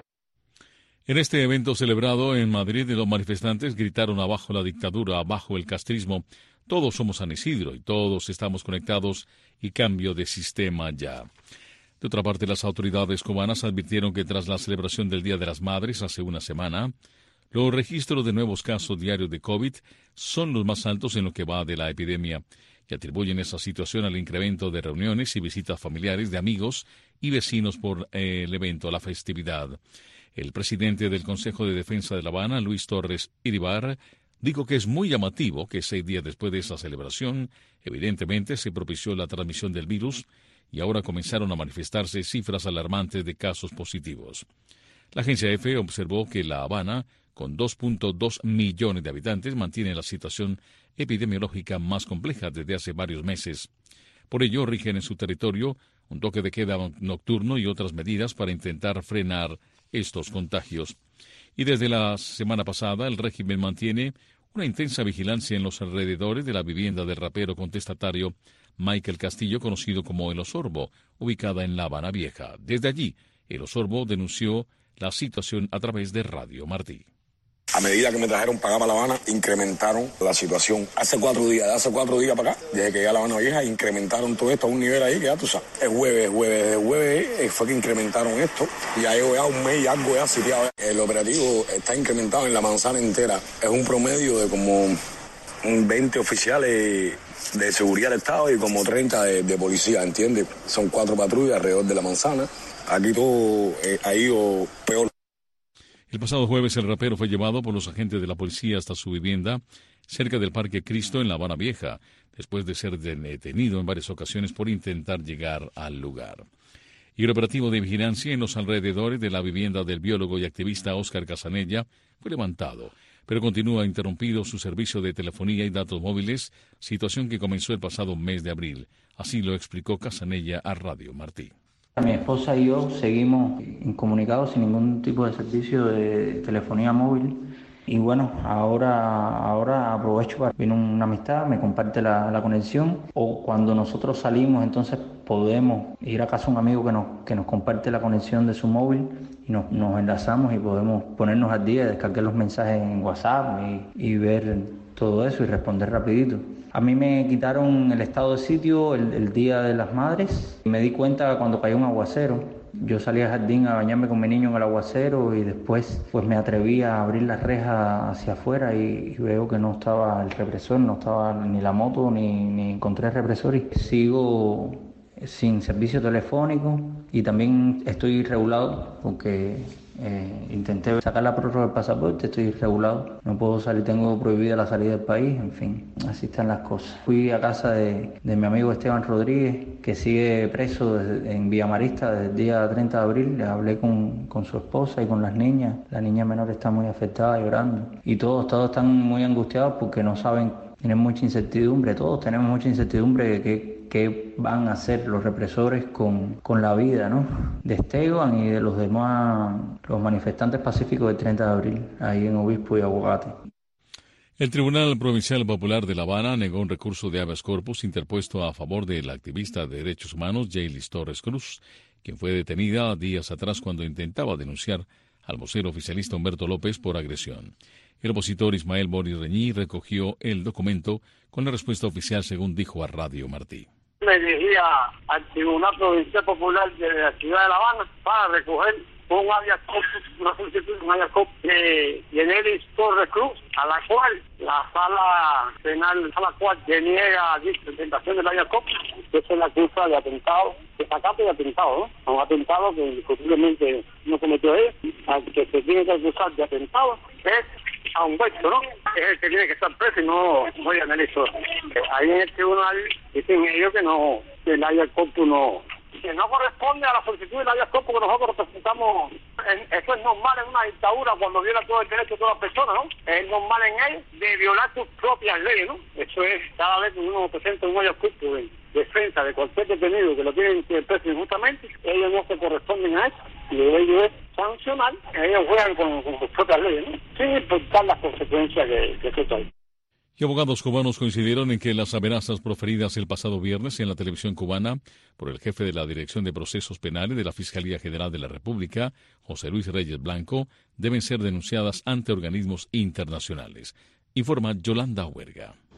En este evento celebrado en Madrid, los manifestantes gritaron abajo la dictadura, abajo el castrismo. Todos somos San Isidro y todos estamos conectados y cambio de sistema ya. De otra parte, las autoridades cubanas advirtieron que tras la celebración del Día de las Madres hace una semana, Los registros de nuevos casos diarios de COVID son los más altos en lo que va de la epidemia y atribuyen esa situación al incremento de reuniones y visitas familiares de amigos y vecinos por el evento, la festividad. El presidente del Consejo de Defensa de La Habana, Luis Torres Iribar, dijo que es muy llamativo que 6 días después de esa celebración, evidentemente se propició la transmisión del virus y ahora comenzaron a manifestarse cifras alarmantes de casos positivos. La agencia EFE observó que La Habana, con 2.2 millones de habitantes, mantiene la situación epidemiológica más compleja desde hace varios meses. Por ello, rigen en su territorio un toque de queda nocturno y otras medidas para intentar frenar estos contagios. Y desde la semana pasada, el régimen mantiene una intensa vigilancia en los alrededores de la vivienda del rapero contestatario Michael Castillo, conocido como El Osorbo, ubicada en La Habana Vieja. Desde allí, El Osorbo denunció la situación a través de Radio Martí. A medida que me trajeron para acá, para La Habana, incrementaron la situación. Hace 4 días para acá, desde que llegué a La Habana Vieja, incrementaron todo esto a un nivel ahí que ya tú sabes. El jueves fue que incrementaron esto. Y ya llevo ya un mes y algo ya sitiado. El operativo está incrementado en la manzana entera. Es un promedio de como 20 oficiales de seguridad del Estado y como 30 de policía, ¿entiendes? Son 4 patrullas alrededor de la manzana. Aquí todo ha ido peor. El pasado jueves el rapero fue llevado por los agentes de la policía hasta su vivienda cerca del Parque Cristo en La Habana Vieja, después de ser detenido en varias ocasiones por intentar llegar al lugar. Y el operativo de vigilancia en los alrededores de la vivienda del biólogo y activista Óscar Casanella fue levantado, pero continúa interrumpido su servicio de telefonía y datos móviles, situación que comenzó el pasado mes de abril. Así lo explicó Casanella a Radio Martí. Mi esposa y yo seguimos incomunicados sin ningún tipo de servicio de telefonía móvil. Y bueno, ahora aprovecho para venir una amistad, me comparte la conexión. O cuando nosotros salimos, entonces podemos ir a casa de un amigo que nos comparte la conexión de su móvil y nos enlazamos y podemos ponernos al día, descargar los mensajes en WhatsApp y ver todo eso y responder rapidito. A mí me quitaron el estado de sitio el Día de las Madres. Me di cuenta cuando cayó un aguacero. Yo salí al jardín a bañarme con mi niño en el aguacero y después pues me atreví a abrir la reja hacia afuera y veo que no estaba el represor, no estaba ni la moto ni encontré el represor y sigo sin servicio telefónico y también estoy irregulado porque intenté sacar la prórroga del pasaporte, estoy irregulado, no puedo salir, tengo prohibida la salida del país, en fin, así están las cosas. Fui a casa de mi amigo Esteban Rodríguez, que sigue preso en Villa Marista desde el día 30 de abril, le hablé con su esposa y con las niñas, la niña menor está muy afectada, llorando, y todos están muy angustiados porque no saben, tienen mucha incertidumbre, todos tenemos mucha incertidumbre de qué van a hacer los represores con la vida, ¿no?, de Esteban y de los demás, los manifestantes pacíficos del 30 de abril, ahí en Obispo y Aguacate. El Tribunal Provincial Popular de La Habana negó un recurso de habeas corpus interpuesto a favor de la activista de derechos humanos Jaylis Torres Cruz, quien fue detenida días atrás cuando intentaba denunciar al vocero oficialista Humberto López por agresión. El opositor Ismael Boris Reñí recogió el documento con la respuesta oficial, según dijo a Radio Martí. Me dirigí al Tribunal Provincial Popular de la Ciudad de La Habana para recoger un habeas corpus, una solicitud de un habeas corpus de Jaylis Torres Cruz, a la cual la sala penal, deniega la presentación del habeas corpus, que se la acusa de atentado, de desacato y atentado, ¿no? Un atentado que indiscutiblemente no cometió él, al que se tiene que acusar de atentado es a Humberto, ¿no? Es el que tiene que estar preso y no Jaylis Torres. Ahí en el tribunal dicen ellos que el habeas corpus que no corresponde a la solicitud del habeas corpus que nosotros representamos. Eso es normal en una dictadura cuando viola todo el derecho de todas las personas, ¿no? Es normal en él de violar sus propias leyes, ¿no? Eso es cada vez que uno presenta un habeas corpus en defensa de cualquier detenido que lo tienen preso injustamente, ellos no se corresponden a eso. Y ellos es sancionar, ellos juegan con sus propias leyes, ¿no?, sin importar las consecuencias que eso trae. Y abogados cubanos coincidieron en que las amenazas proferidas el pasado viernes en la televisión cubana por el jefe de la Dirección de Procesos Penales de la Fiscalía General de la República, José Luis Reyes Blanco, deben ser denunciadas ante organismos internacionales. Informa Yolanda Huerga.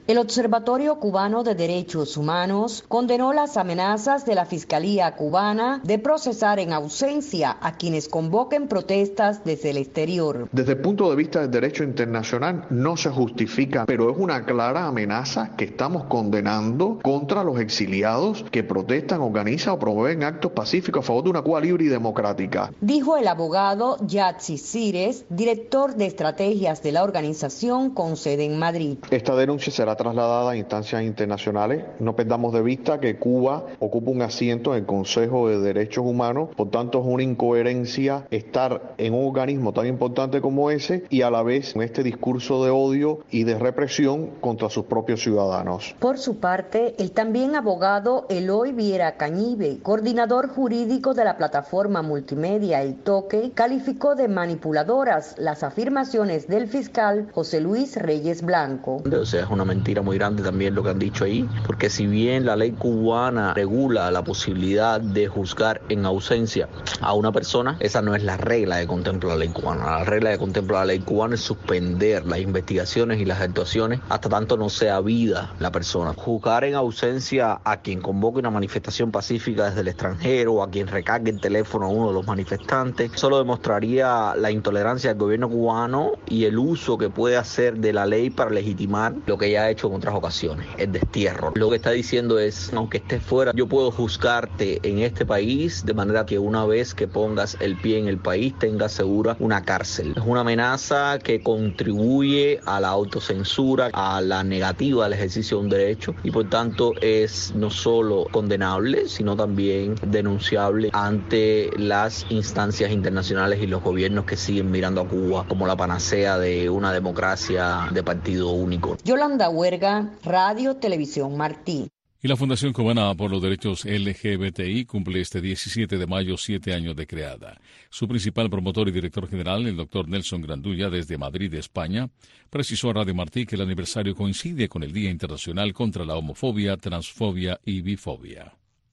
El Observatorio Cubano de Derechos Humanos condenó las amenazas de la Fiscalía cubana de procesar en ausencia a quienes convoquen protestas desde el exterior. Desde el punto de vista del derecho internacional no se justifica, pero es una clara amenaza que estamos condenando contra los exiliados que protestan, organizan o promueven actos pacíficos a favor de una Cuba libre y democrática. Dijo el abogado Yatsi Cires, director de estrategias de la organización con sede en Madrid. Esta denuncia será trasladada a instancias internacionales. No perdamos de vista que Cuba ocupa un asiento en el Consejo de Derechos Humanos, por tanto es una incoherencia estar en un organismo tan importante como ese y a la vez en este discurso de odio y de represión contra sus propios ciudadanos. Por su parte, el también abogado Eloy Viera Cañive, coordinador jurídico de la plataforma multimedia El Toque, calificó de manipuladoras las afirmaciones del fiscal José Luis Reyes Blanco. O sea, es una mentira muy grande también lo que han dicho ahí, porque si bien la ley cubana regula la posibilidad de juzgar en ausencia a una persona, esa no es la regla que contempla la ley cubana. La regla que contempla la ley cubana es suspender las investigaciones y las actuaciones hasta tanto no sea vida la persona. Juzgar en ausencia a quien convoque una manifestación pacífica desde el extranjero o a quien recargue el teléfono a uno de los manifestantes solo demostraría la intolerancia del gobierno cubano y el uso que puede hacer de la ley para legitimar lo que ya ha hecho en otras ocasiones, el destierro. Lo que está diciendo es, aunque estés fuera, yo puedo juzgarte en este país de manera que una vez que pongas el pie en el país tengas segura una cárcel. Es una amenaza que contribuye a la autocensura, a la negativa del ejercicio de un derecho y por tanto es no solo condenable, sino también denunciable ante las instancias internacionales y los gobiernos que siguen mirando a Cuba como la panacea de una democracia de partido único. Yolanda Huerga, Radio Televisión Martí. Y la Fundación Cubana por los Derechos LGBTI cumple este 17 de mayo 7 años de creada. Su principal promotor y director general, el doctor Nelson Grandulla, desde Madrid, España, precisó a Radio Martí que el aniversario coincide con el Día Internacional contra la Homofobia, Transfobia y Bifobia.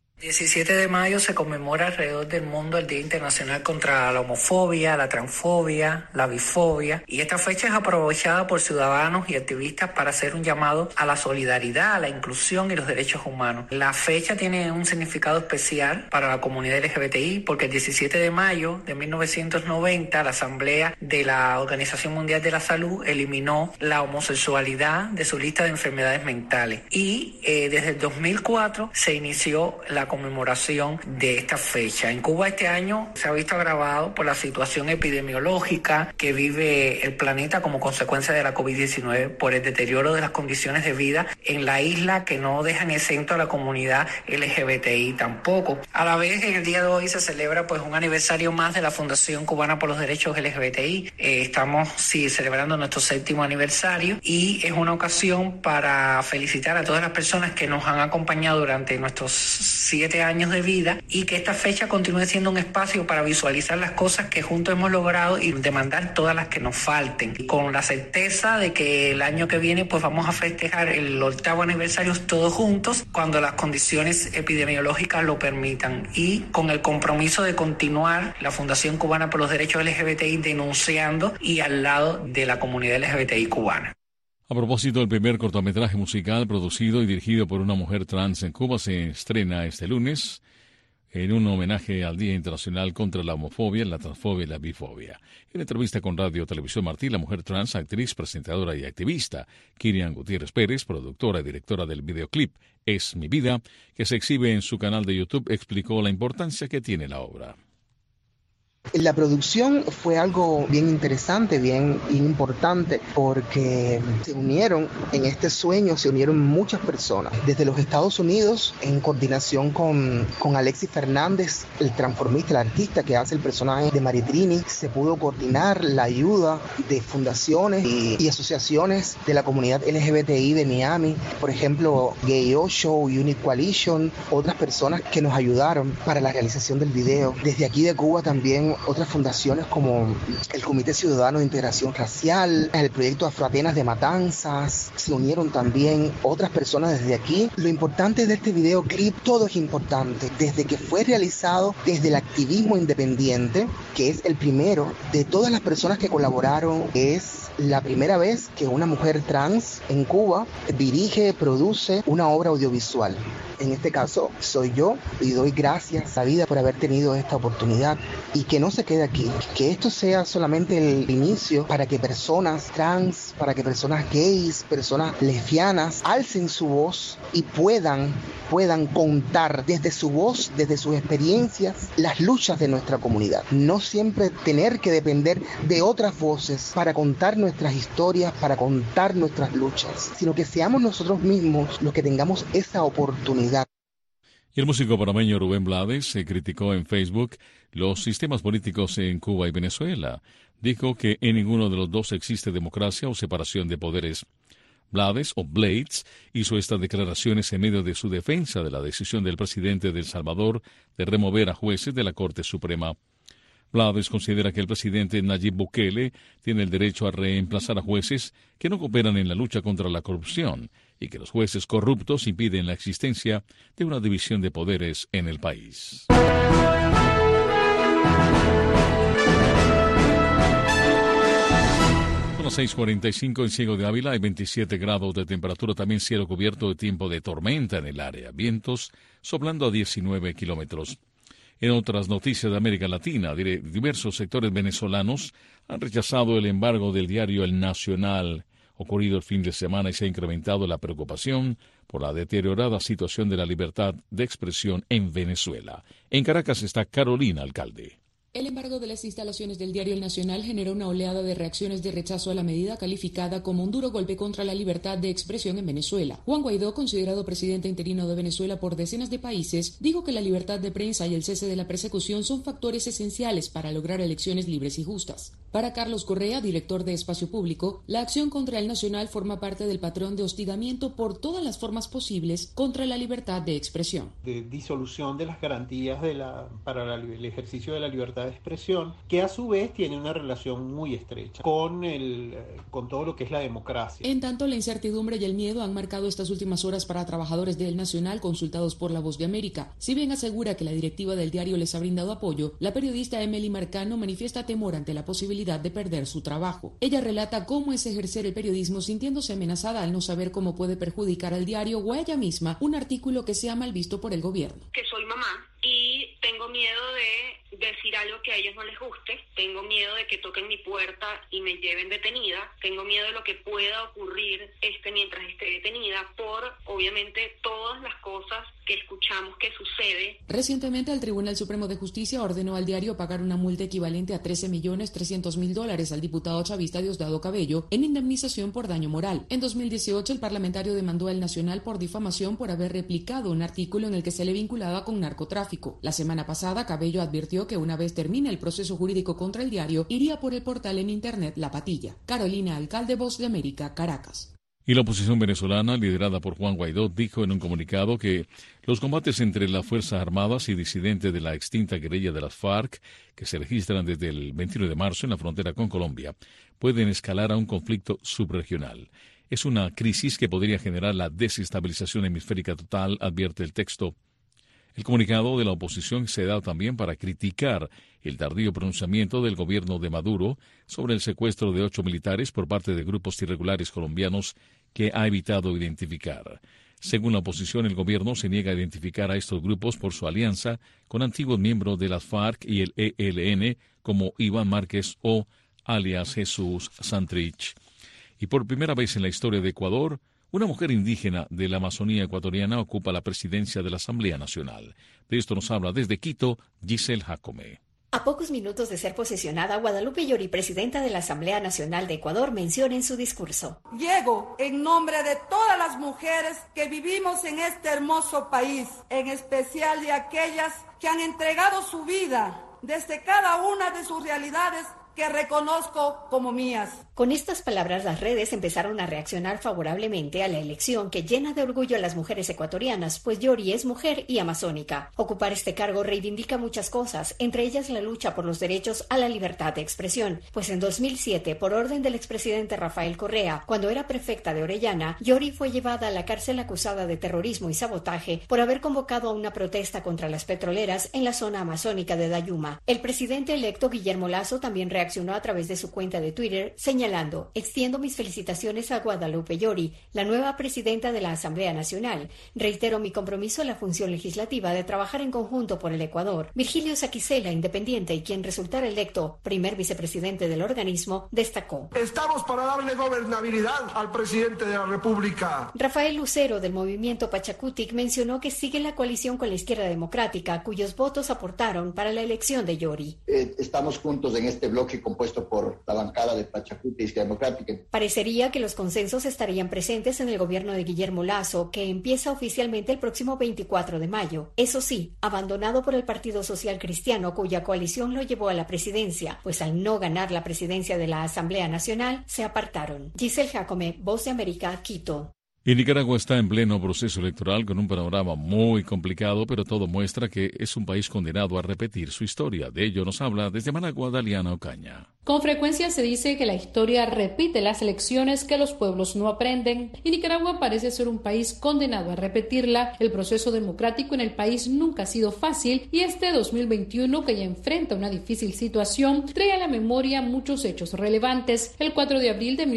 17 de mayo se conmemora alrededor del mundo el Día Internacional contra la Homofobia, la Transfobia, la Bifobia, y esta fecha es aprovechada por ciudadanos y activistas para hacer un llamado a la solidaridad, a la inclusión y los derechos humanos. La fecha tiene un significado especial para la comunidad LGBTI porque el 17 de mayo de 1990 la Asamblea de la Organización Mundial de la Salud eliminó la homosexualidad de su lista de enfermedades mentales y desde el 2004 se inició la conmemoración de esta fecha. En Cuba este año se ha visto agravado por la situación epidemiológica que vive el planeta como consecuencia de la COVID-19, por el deterioro de las condiciones de vida en la isla que no dejan exento a la comunidad LGBTI tampoco. A la vez, en el día de hoy se celebra pues un aniversario más de la Fundación Cubana por los Derechos LGBTI. Estamos celebrando nuestro 7º aniversario y es una ocasión para felicitar a todas las personas que nos han acompañado durante nuestros 7 años de vida y que esta fecha continúe siendo un espacio para visualizar las cosas que juntos hemos logrado y demandar todas las que nos falten, con la certeza de que el año que viene pues vamos a festejar el 8º aniversario todos juntos cuando las condiciones epidemiológicas lo permitan y con el compromiso de continuar la Fundación Cubana por los Derechos LGBTI denunciando y al lado de la comunidad LGBTI cubana. A propósito, el primer cortometraje musical producido y dirigido por una mujer trans en Cuba se estrena este lunes en un homenaje al Día Internacional contra la Homofobia, la Transfobia y la Bifobia. En entrevista con Radio Televisión Martí, la mujer trans, actriz, presentadora y activista, Kirian Gutiérrez Pérez, productora y directora del videoclip Es mi vida, que se exhibe en su canal de YouTube, explicó la importancia que tiene la obra. La producción fue algo bien interesante, bien importante, porque se unieron en este sueño, se unieron muchas personas. Desde los Estados Unidos, en coordinación con Alexis Fernández, el transformista, el artista que hace el personaje de Maritrini, se pudo coordinar la ayuda de fundaciones y asociaciones de la comunidad LGBTI de Miami, por ejemplo, Gay Osho, Unit Coalition, otras personas que nos ayudaron para la realización del video. Desde aquí de Cuba también otras fundaciones como el Comité Ciudadano de Integración Racial, el proyecto Afroatenas de Matanzas, se unieron también otras personas desde aquí. Lo importante de este videoclip, todo es importante, desde que fue realizado desde el activismo independiente, que es el primero de todas las personas que colaboraron. Es la primera vez que una mujer trans en Cuba dirige, produce una obra audiovisual. En este caso soy yo y doy gracias a la vida por haber tenido esta oportunidad y que no se quede aquí, que esto sea solamente el inicio para que personas trans, para que personas gays, personas lesbianas alcen su voz y puedan contar desde su voz, desde sus experiencias, las luchas de nuestra comunidad. No siempre tener que depender de otras voces para contar nuestras historias, para contar nuestras luchas, sino que seamos nosotros mismos los que tengamos esa oportunidad. Y el músico panameño Rubén Blades se criticó en Facebook los sistemas políticos en Cuba y Venezuela. Dijo que en ninguno de los dos existe democracia o separación de poderes. Blades hizo estas declaraciones en medio de su defensa de la decisión del presidente de El Salvador de remover a jueces de la Corte Suprema. Blades considera que el presidente Nayib Bukele tiene el derecho a reemplazar a jueces que no cooperan en la lucha contra la corrupción y que los jueces corruptos impiden la existencia de una división de poderes en el país. Son las 6:45 en Ciego de Ávila, hay 27 grados de temperatura, también cielo cubierto de tiempo de tormenta en el área, vientos soplando a 19 kilómetros. En otras noticias de América Latina, diversos sectores venezolanos han rechazado el embargo del diario El Nacional ocurrido el fin de semana y se ha incrementado la preocupación por la deteriorada situación de la libertad de expresión en Venezuela. En Caracas está Carolina Alcalde. El embargo de las instalaciones del diario El Nacional generó una oleada de reacciones de rechazo a la medida calificada como un duro golpe contra la libertad de expresión en Venezuela. Juan Guaidó, considerado presidente interino de Venezuela por decenas de países, dijo que la libertad de prensa y el cese de la persecución son factores esenciales para lograr elecciones libres y justas. Para Carlos Correa, director de Espacio Público, la acción contra El Nacional forma parte del patrón de hostigamiento por todas las formas posibles contra la libertad de expresión. De disolución de las garantías para el ejercicio de la libertad de expresión, que a su vez tiene una relación muy estrecha con todo lo que es la democracia. En tanto, la incertidumbre y el miedo han marcado estas últimas horas para trabajadores de El Nacional consultados por La Voz de América. Si bien asegura que la directiva del diario les ha brindado apoyo, la periodista Emily Marcano manifiesta temor ante la posibilidad de perder su trabajo. Ella relata cómo es ejercer el periodismo sintiéndose amenazada al no saber cómo puede perjudicar al diario o a ella misma un artículo que sea mal visto por el gobierno. Que soy mamá y tengo miedo de decir algo que a ellos no les guste, tengo miedo de que toquen mi puerta y me lleven detenida, tengo miedo de lo que pueda ocurrir mientras esté detenida por, obviamente, todas las cosas que escuchamos que sucede. Recientemente, el Tribunal Supremo de Justicia ordenó al diario pagar una multa equivalente a $13.300.000 al diputado chavista Diosdado Cabello en indemnización por daño moral. En 2018, el parlamentario demandó al Nacional por difamación por haber replicado un artículo en el que se le vinculaba con narcotráfico. La semana pasada, Cabello advirtió que una vez termine el proceso jurídico contra el diario, iría por el portal en internet La Patilla. Carolina Alcalde, Voz de América, Caracas. Y la oposición venezolana, liderada por Juan Guaidó, dijo en un comunicado que los combates entre las Fuerzas Armadas y disidentes de la extinta guerrilla de las FARC, que se registran desde el 21 de marzo en la frontera con Colombia, pueden escalar a un conflicto subregional. Es una crisis que podría generar la desestabilización hemisférica total, advierte el texto. El comunicado de la oposición se da también para criticar el tardío pronunciamiento del gobierno de Maduro sobre el secuestro de 8 militares por parte de grupos irregulares colombianos que ha evitado identificar. Según la oposición, el gobierno se niega a identificar a estos grupos por su alianza con antiguos miembros de las FARC y el ELN como Iván Márquez o alias Jesús Santrich. Y por primera vez en la historia de Ecuador, una mujer indígena de la Amazonía ecuatoriana ocupa la presidencia de la Asamblea Nacional. De esto nos habla desde Quito, Giselle Jacome. A pocos minutos de ser posesionada, Guadalupe Llori, presidenta de la Asamblea Nacional de Ecuador, menciona en su discurso: Llego en nombre de todas las mujeres que vivimos en este hermoso país, en especial de aquellas que han entregado su vida desde cada una de sus realidades que reconozco como mías. Con estas palabras, las redes empezaron a reaccionar favorablemente a la elección que llena de orgullo a las mujeres ecuatorianas, pues Yori es mujer y amazónica. Ocupar este cargo reivindica muchas cosas, entre ellas la lucha por los derechos a la libertad de expresión, pues en 2007, por orden del expresidente Rafael Correa, cuando era prefecta de Orellana, Yori fue llevada a la cárcel acusada de terrorismo y sabotaje por haber convocado a una protesta contra las petroleras en la zona amazónica de Dayuma. El presidente electo Guillermo Lasso también reaccionó a través de su cuenta de Twitter, señalando: extiendo mis felicitaciones a Guadalupe Yori, la nueva presidenta de la Asamblea Nacional. Reitero mi compromiso a la función legislativa de trabajar en conjunto por el Ecuador. Virgilio Saquicela, independiente y quien resultara electo primer vicepresidente del organismo, destacó: estamos para darle gobernabilidad al presidente de la República. Rafael Lucero, del movimiento Pachacutic, mencionó que sigue la coalición con la izquierda democrática, cuyos votos aportaron para la elección de Yori. Estamos juntos en este bloque compuesto por la bancada de Pachacutic y Izquierda Democrática. Parecería que los consensos estarían presentes en el gobierno de Guillermo Lasso, que empieza oficialmente el próximo 24 de mayo. Eso sí, abandonado por el Partido Social Cristiano, cuya coalición lo llevó a la presidencia, pues al no ganar la presidencia de la Asamblea Nacional, se apartaron. Giselle Jacome, Voz de América, Quito. Y Nicaragua está en pleno proceso electoral con un panorama muy complicado, pero todo muestra que es un país condenado a repetir su historia. De ello nos habla desde Managua Daliana Ocaña. Con frecuencia se dice que la historia repite las lecciones que los pueblos no aprenden, y Nicaragua parece ser un país condenado a repetirla. El proceso democrático en el país nunca ha sido fácil, y este 2021, que ya enfrenta una difícil situación, trae a la memoria muchos hechos relevantes. El 4 de abril de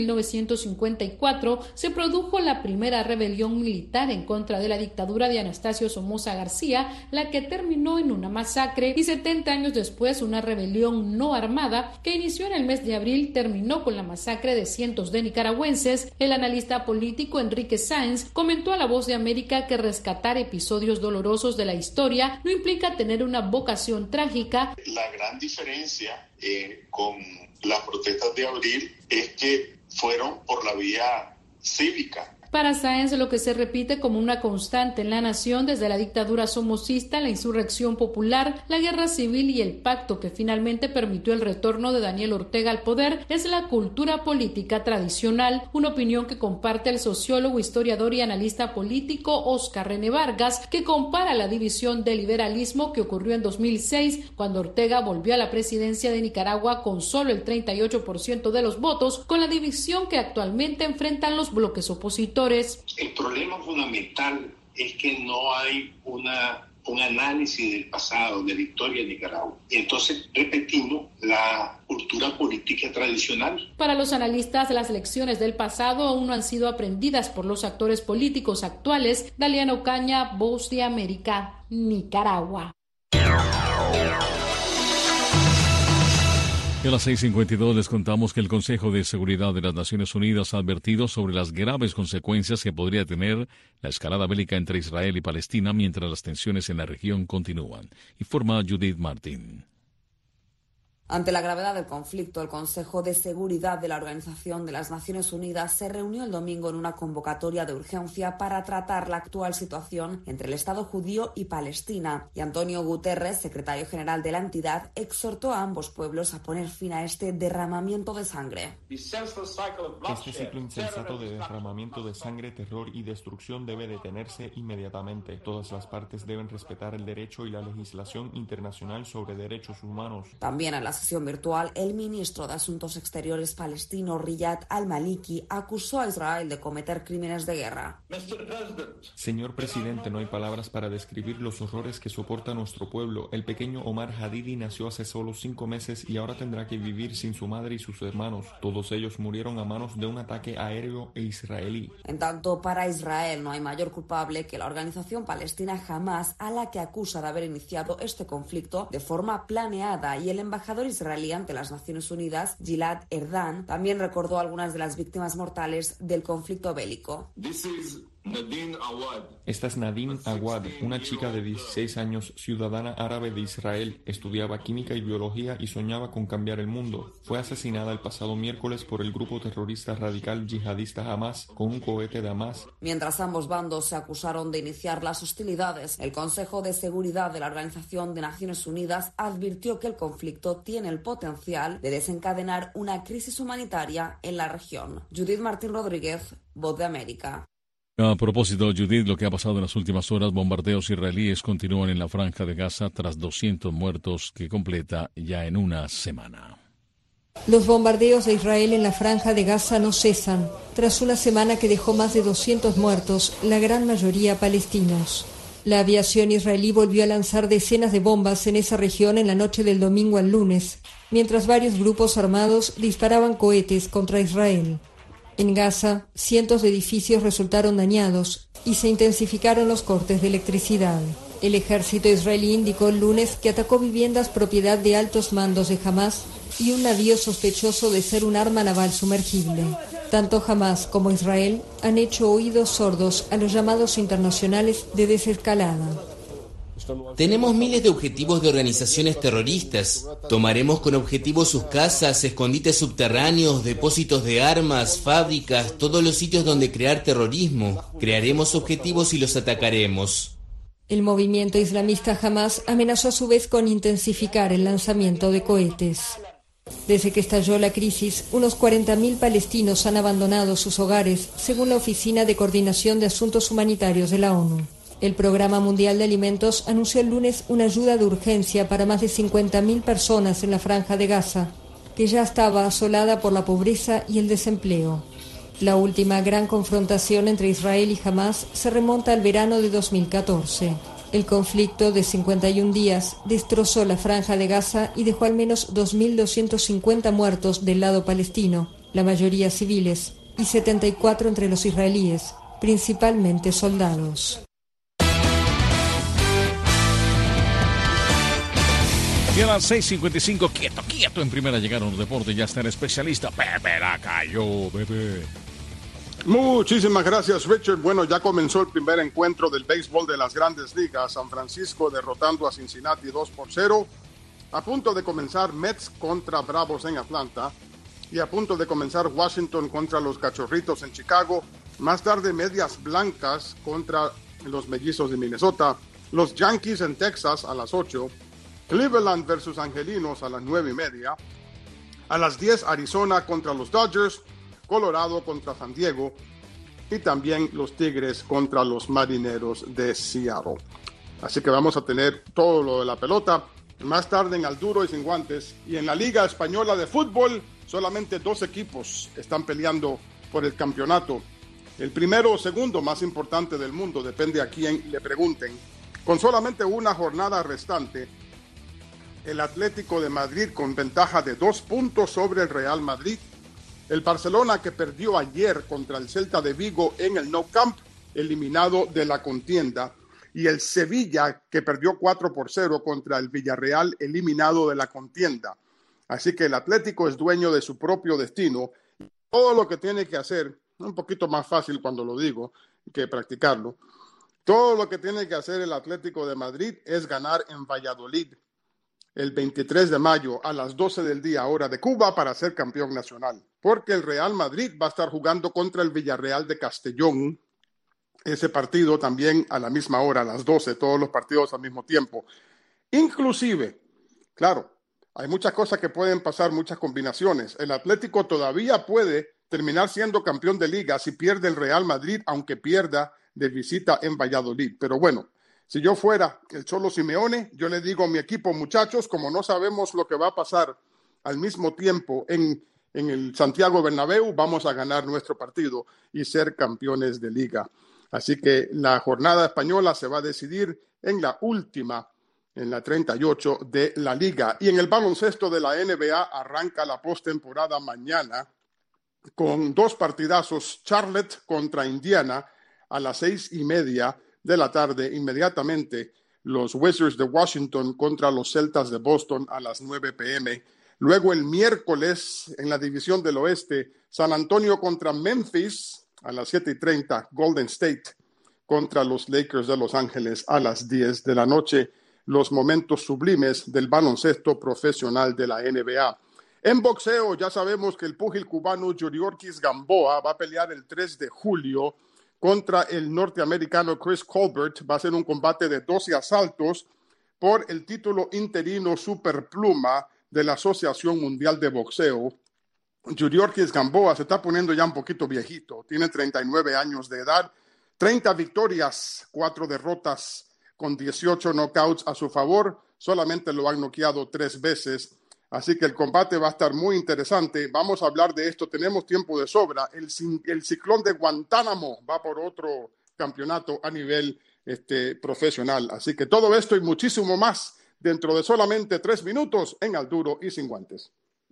1954 se produjo la primera rebelión militar en contra de la dictadura de Anastasio Somoza García, la que terminó en una masacre, y 70 años después una rebelión no armada que inició en el mes de abril terminó con la masacre de cientos de nicaragüenses. El analista político Enrique Sáenz comentó a La Voz de América que rescatar episodios dolorosos de la historia no implica tener una vocación trágica. La gran diferencia con las protestas de abril es que fueron por la vía cívica. Para Sáenz, lo que se repite como una constante en la nación desde la dictadura somocista, la insurrección popular, la guerra civil y el pacto que finalmente permitió el retorno de Daniel Ortega al poder es la cultura política tradicional, una opinión que comparte el sociólogo, historiador y analista político Óscar René Vargas, que compara la división del liberalismo que ocurrió en 2006, cuando Ortega volvió a la presidencia de Nicaragua con solo el 38% de los votos, con la división que actualmente enfrentan los bloques opositores. El problema fundamental es que no hay un análisis del pasado, de la historia de Nicaragua. Y entonces repetimos la cultura política tradicional. Para los analistas, las lecciones del pasado aún no han sido aprendidas por los actores políticos actuales. Daliana Ocaña, Voz de América, Nicaragua. Y a las 6:52 les contamos que el Consejo de Seguridad de las Naciones Unidas ha advertido sobre las graves consecuencias que podría tener la escalada bélica entre Israel y Palestina mientras las tensiones en la región continúan. Informa Judith Martín. Ante la gravedad del conflicto, el Consejo de Seguridad de la Organización de las Naciones Unidas se reunió el domingo en una convocatoria de urgencia para tratar la actual situación entre el Estado judío y Palestina. Y Antonio Guterres, secretario general de la entidad, exhortó a ambos pueblos a poner fin a este derramamiento de sangre. Este ciclo insensato de derramamiento de sangre, terror y destrucción debe detenerse inmediatamente. Todas las partes deben respetar el derecho y la legislación internacional sobre derechos humanos. También en la sesión virtual, el ministro de Asuntos Exteriores palestino Riyad al-Maliki acusó a Israel de cometer crímenes de guerra. Señor presidente, no hay palabras para describir los horrores que soporta nuestro pueblo. El pequeño Omar Hadidi nació hace solo 5 meses y ahora tendrá que vivir sin su madre y sus hermanos. Todos ellos murieron a manos de un ataque aéreo israelí. En tanto, para Israel no hay mayor culpable que la organización palestina Hamas, a la que acusa de haber iniciado este conflicto de forma planeada, y el embajador israelí ante las Naciones Unidas, Gilad Erdan, también recordó algunas de las víctimas mortales del conflicto bélico. Esta es Nadine Awad, una chica de 16 años, ciudadana árabe de Israel. Estudiaba química y biología y soñaba con cambiar el mundo. Fue asesinada el pasado miércoles por el grupo terrorista radical yihadista Hamas con un cohete de Hamas. Mientras ambos bandos se acusaron de iniciar las hostilidades, el Consejo de Seguridad de la Organización de Naciones Unidas advirtió que el conflicto tiene el potencial de desencadenar una crisis humanitaria en la región. Judith Martín Rodríguez, Voz de América. A propósito, Judith, lo que ha pasado en las últimas horas, bombardeos israelíes continúan en la Franja de Gaza tras 200 muertos que completa ya en una semana. Los bombardeos de Israel en la Franja de Gaza no cesan, tras una semana que dejó más de 200 muertos, la gran mayoría palestinos. La aviación israelí volvió a lanzar decenas de bombas en esa región en la noche del domingo al lunes, mientras varios grupos armados disparaban cohetes contra Israel. En Gaza, cientos de edificios resultaron dañados y se intensificaron los cortes de electricidad. El ejército israelí indicó el lunes que atacó viviendas propiedad de altos mandos de Hamas y un navío sospechoso de ser un arma naval sumergible. Tanto Hamas como Israel han hecho oídos sordos a los llamados internacionales de desescalada. Tenemos miles de objetivos de organizaciones terroristas. Tomaremos con objetivo sus casas, escondites subterráneos, depósitos de armas, fábricas, todos los sitios donde crear terrorismo. Crearemos objetivos y los atacaremos. El movimiento islamista Hamas amenazó a su vez con intensificar el lanzamiento de cohetes. Desde que estalló la crisis, unos 40.000 palestinos han abandonado sus hogares, según la Oficina de Coordinación de Asuntos Humanitarios de la ONU. El Programa Mundial de Alimentos anunció el lunes una ayuda de urgencia para más de 50.000 personas en la Franja de Gaza, que ya estaba asolada por la pobreza y el desempleo. La última gran confrontación entre Israel y Hamas se remonta al verano de 2014. El conflicto de 51 días destrozó la Franja de Gaza y dejó al menos 2.250 muertos del lado palestino, la mayoría civiles, y 74 entre los israelíes, principalmente soldados. Y a las 6:55, quieto, en primera llegaron los deportes, ya está el especialista Pepe Lacayo, Pepe. Muchísimas gracias, Richard. Bueno, ya comenzó el primer encuentro del béisbol de las Grandes Ligas. San Francisco derrotando a Cincinnati 2-0. A punto de comenzar Mets contra Bravos en Atlanta. Y a punto de comenzar Washington contra los Cachorritos en Chicago. Más tarde, Medias Blancas contra los Mellizos de Minnesota. Los Yankees en Texas a las 8. Cleveland versus Angelinos a las 9:30. A las 10, Arizona contra los Dodgers. Colorado contra San Diego. Y también los Tigres contra los Marineros de Seattle. Así que vamos a tener todo lo de la pelota. Más tarde en Al Duro y Sin Guantes. Y en la Liga Española de Fútbol, solamente 2 equipos están peleando por el campeonato. El primero o segundo más importante del mundo, depende a quién le pregunten. Con solamente una jornada restante, el Atlético de Madrid con ventaja de 2 puntos sobre el Real Madrid. El Barcelona, que perdió ayer contra el Celta de Vigo en el Nou Camp, eliminado de la contienda. Y el Sevilla, que perdió 4-0 contra el Villarreal, eliminado de la contienda. Así que el Atlético es dueño de su propio destino. Todo lo que tiene que hacer, un poquito más fácil cuando lo digo que practicarlo, todo lo que tiene que hacer el Atlético de Madrid es ganar en Valladolid el 23 de mayo a las 12 del día, hora de Cuba, para ser campeón nacional. Porque el Real Madrid va a estar jugando contra el Villarreal de Castellón. Ese partido también a la misma hora, a las 12, todos los partidos al mismo tiempo. Inclusive, claro, hay muchas cosas que pueden pasar, muchas combinaciones. El Atlético todavía puede terminar siendo campeón de liga si pierde el Real Madrid, aunque pierda de visita en Valladolid. Pero bueno, si yo fuera el Cholo Simeone, yo le digo a mi equipo, muchachos, como no sabemos lo que va a pasar al mismo tiempo en el Santiago Bernabéu, vamos a ganar nuestro partido y ser campeones de liga. Así que la jornada española se va a decidir en la última, en la 38 de la liga. Y en el baloncesto de la NBA arranca la postemporada mañana con 2 partidazos. Charlotte contra Indiana a las 6:30 de la tarde. Inmediatamente los Wizards de Washington contra los Celtas de Boston a las 9 p.m. Luego el miércoles en la división del oeste, San Antonio contra Memphis a las 7:30, Golden State contra los Lakers de Los Ángeles a las 10 de la noche. Los momentos sublimes del baloncesto profesional de la NBA. En boxeo, ya sabemos que el púgil cubano Yuriorkis Gamboa va a pelear el 3 de julio contra el norteamericano Chris Colbert. Va a ser un combate de 12 asaltos por el título interino superpluma de la Asociación Mundial de Boxeo. Yuriorkis Gamboa se está poniendo ya un poquito viejito. Tiene 39 años de edad, 30 victorias, 4 derrotas, con 18 knockouts a su favor. Solamente lo han noqueado 3 veces. Así que el combate va a estar muy interesante. Vamos a hablar de esto. Tenemos tiempo de sobra. El Ciclón de Guantánamo va por otro campeonato a nivel profesional. Así que todo esto y muchísimo más dentro de solamente 3 minutos en Al Duro y Sin Guantes.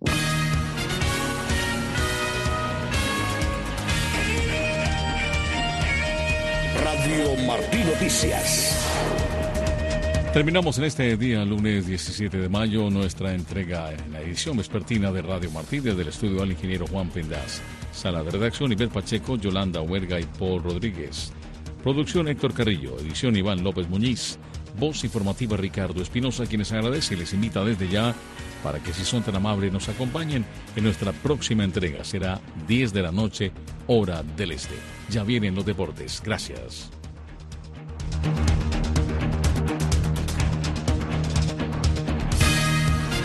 Radio Martí Noticias. Terminamos en este día, lunes 17 de mayo, nuestra entrega en la edición vespertina de Radio Martí desde el estudio al ingeniero Juan Pendaz. Sala de redacción, Ivette Pacheco, Yolanda Huerga y Paul Rodríguez. Producción, Héctor Carrillo. Edición, Iván López Muñiz. Voz informativa, Ricardo Espinosa, quienes agradece y les invita desde ya para que, si son tan amables, nos acompañen en nuestra próxima entrega. Será 10 de la noche, hora del este. Ya vienen los deportes. Gracias.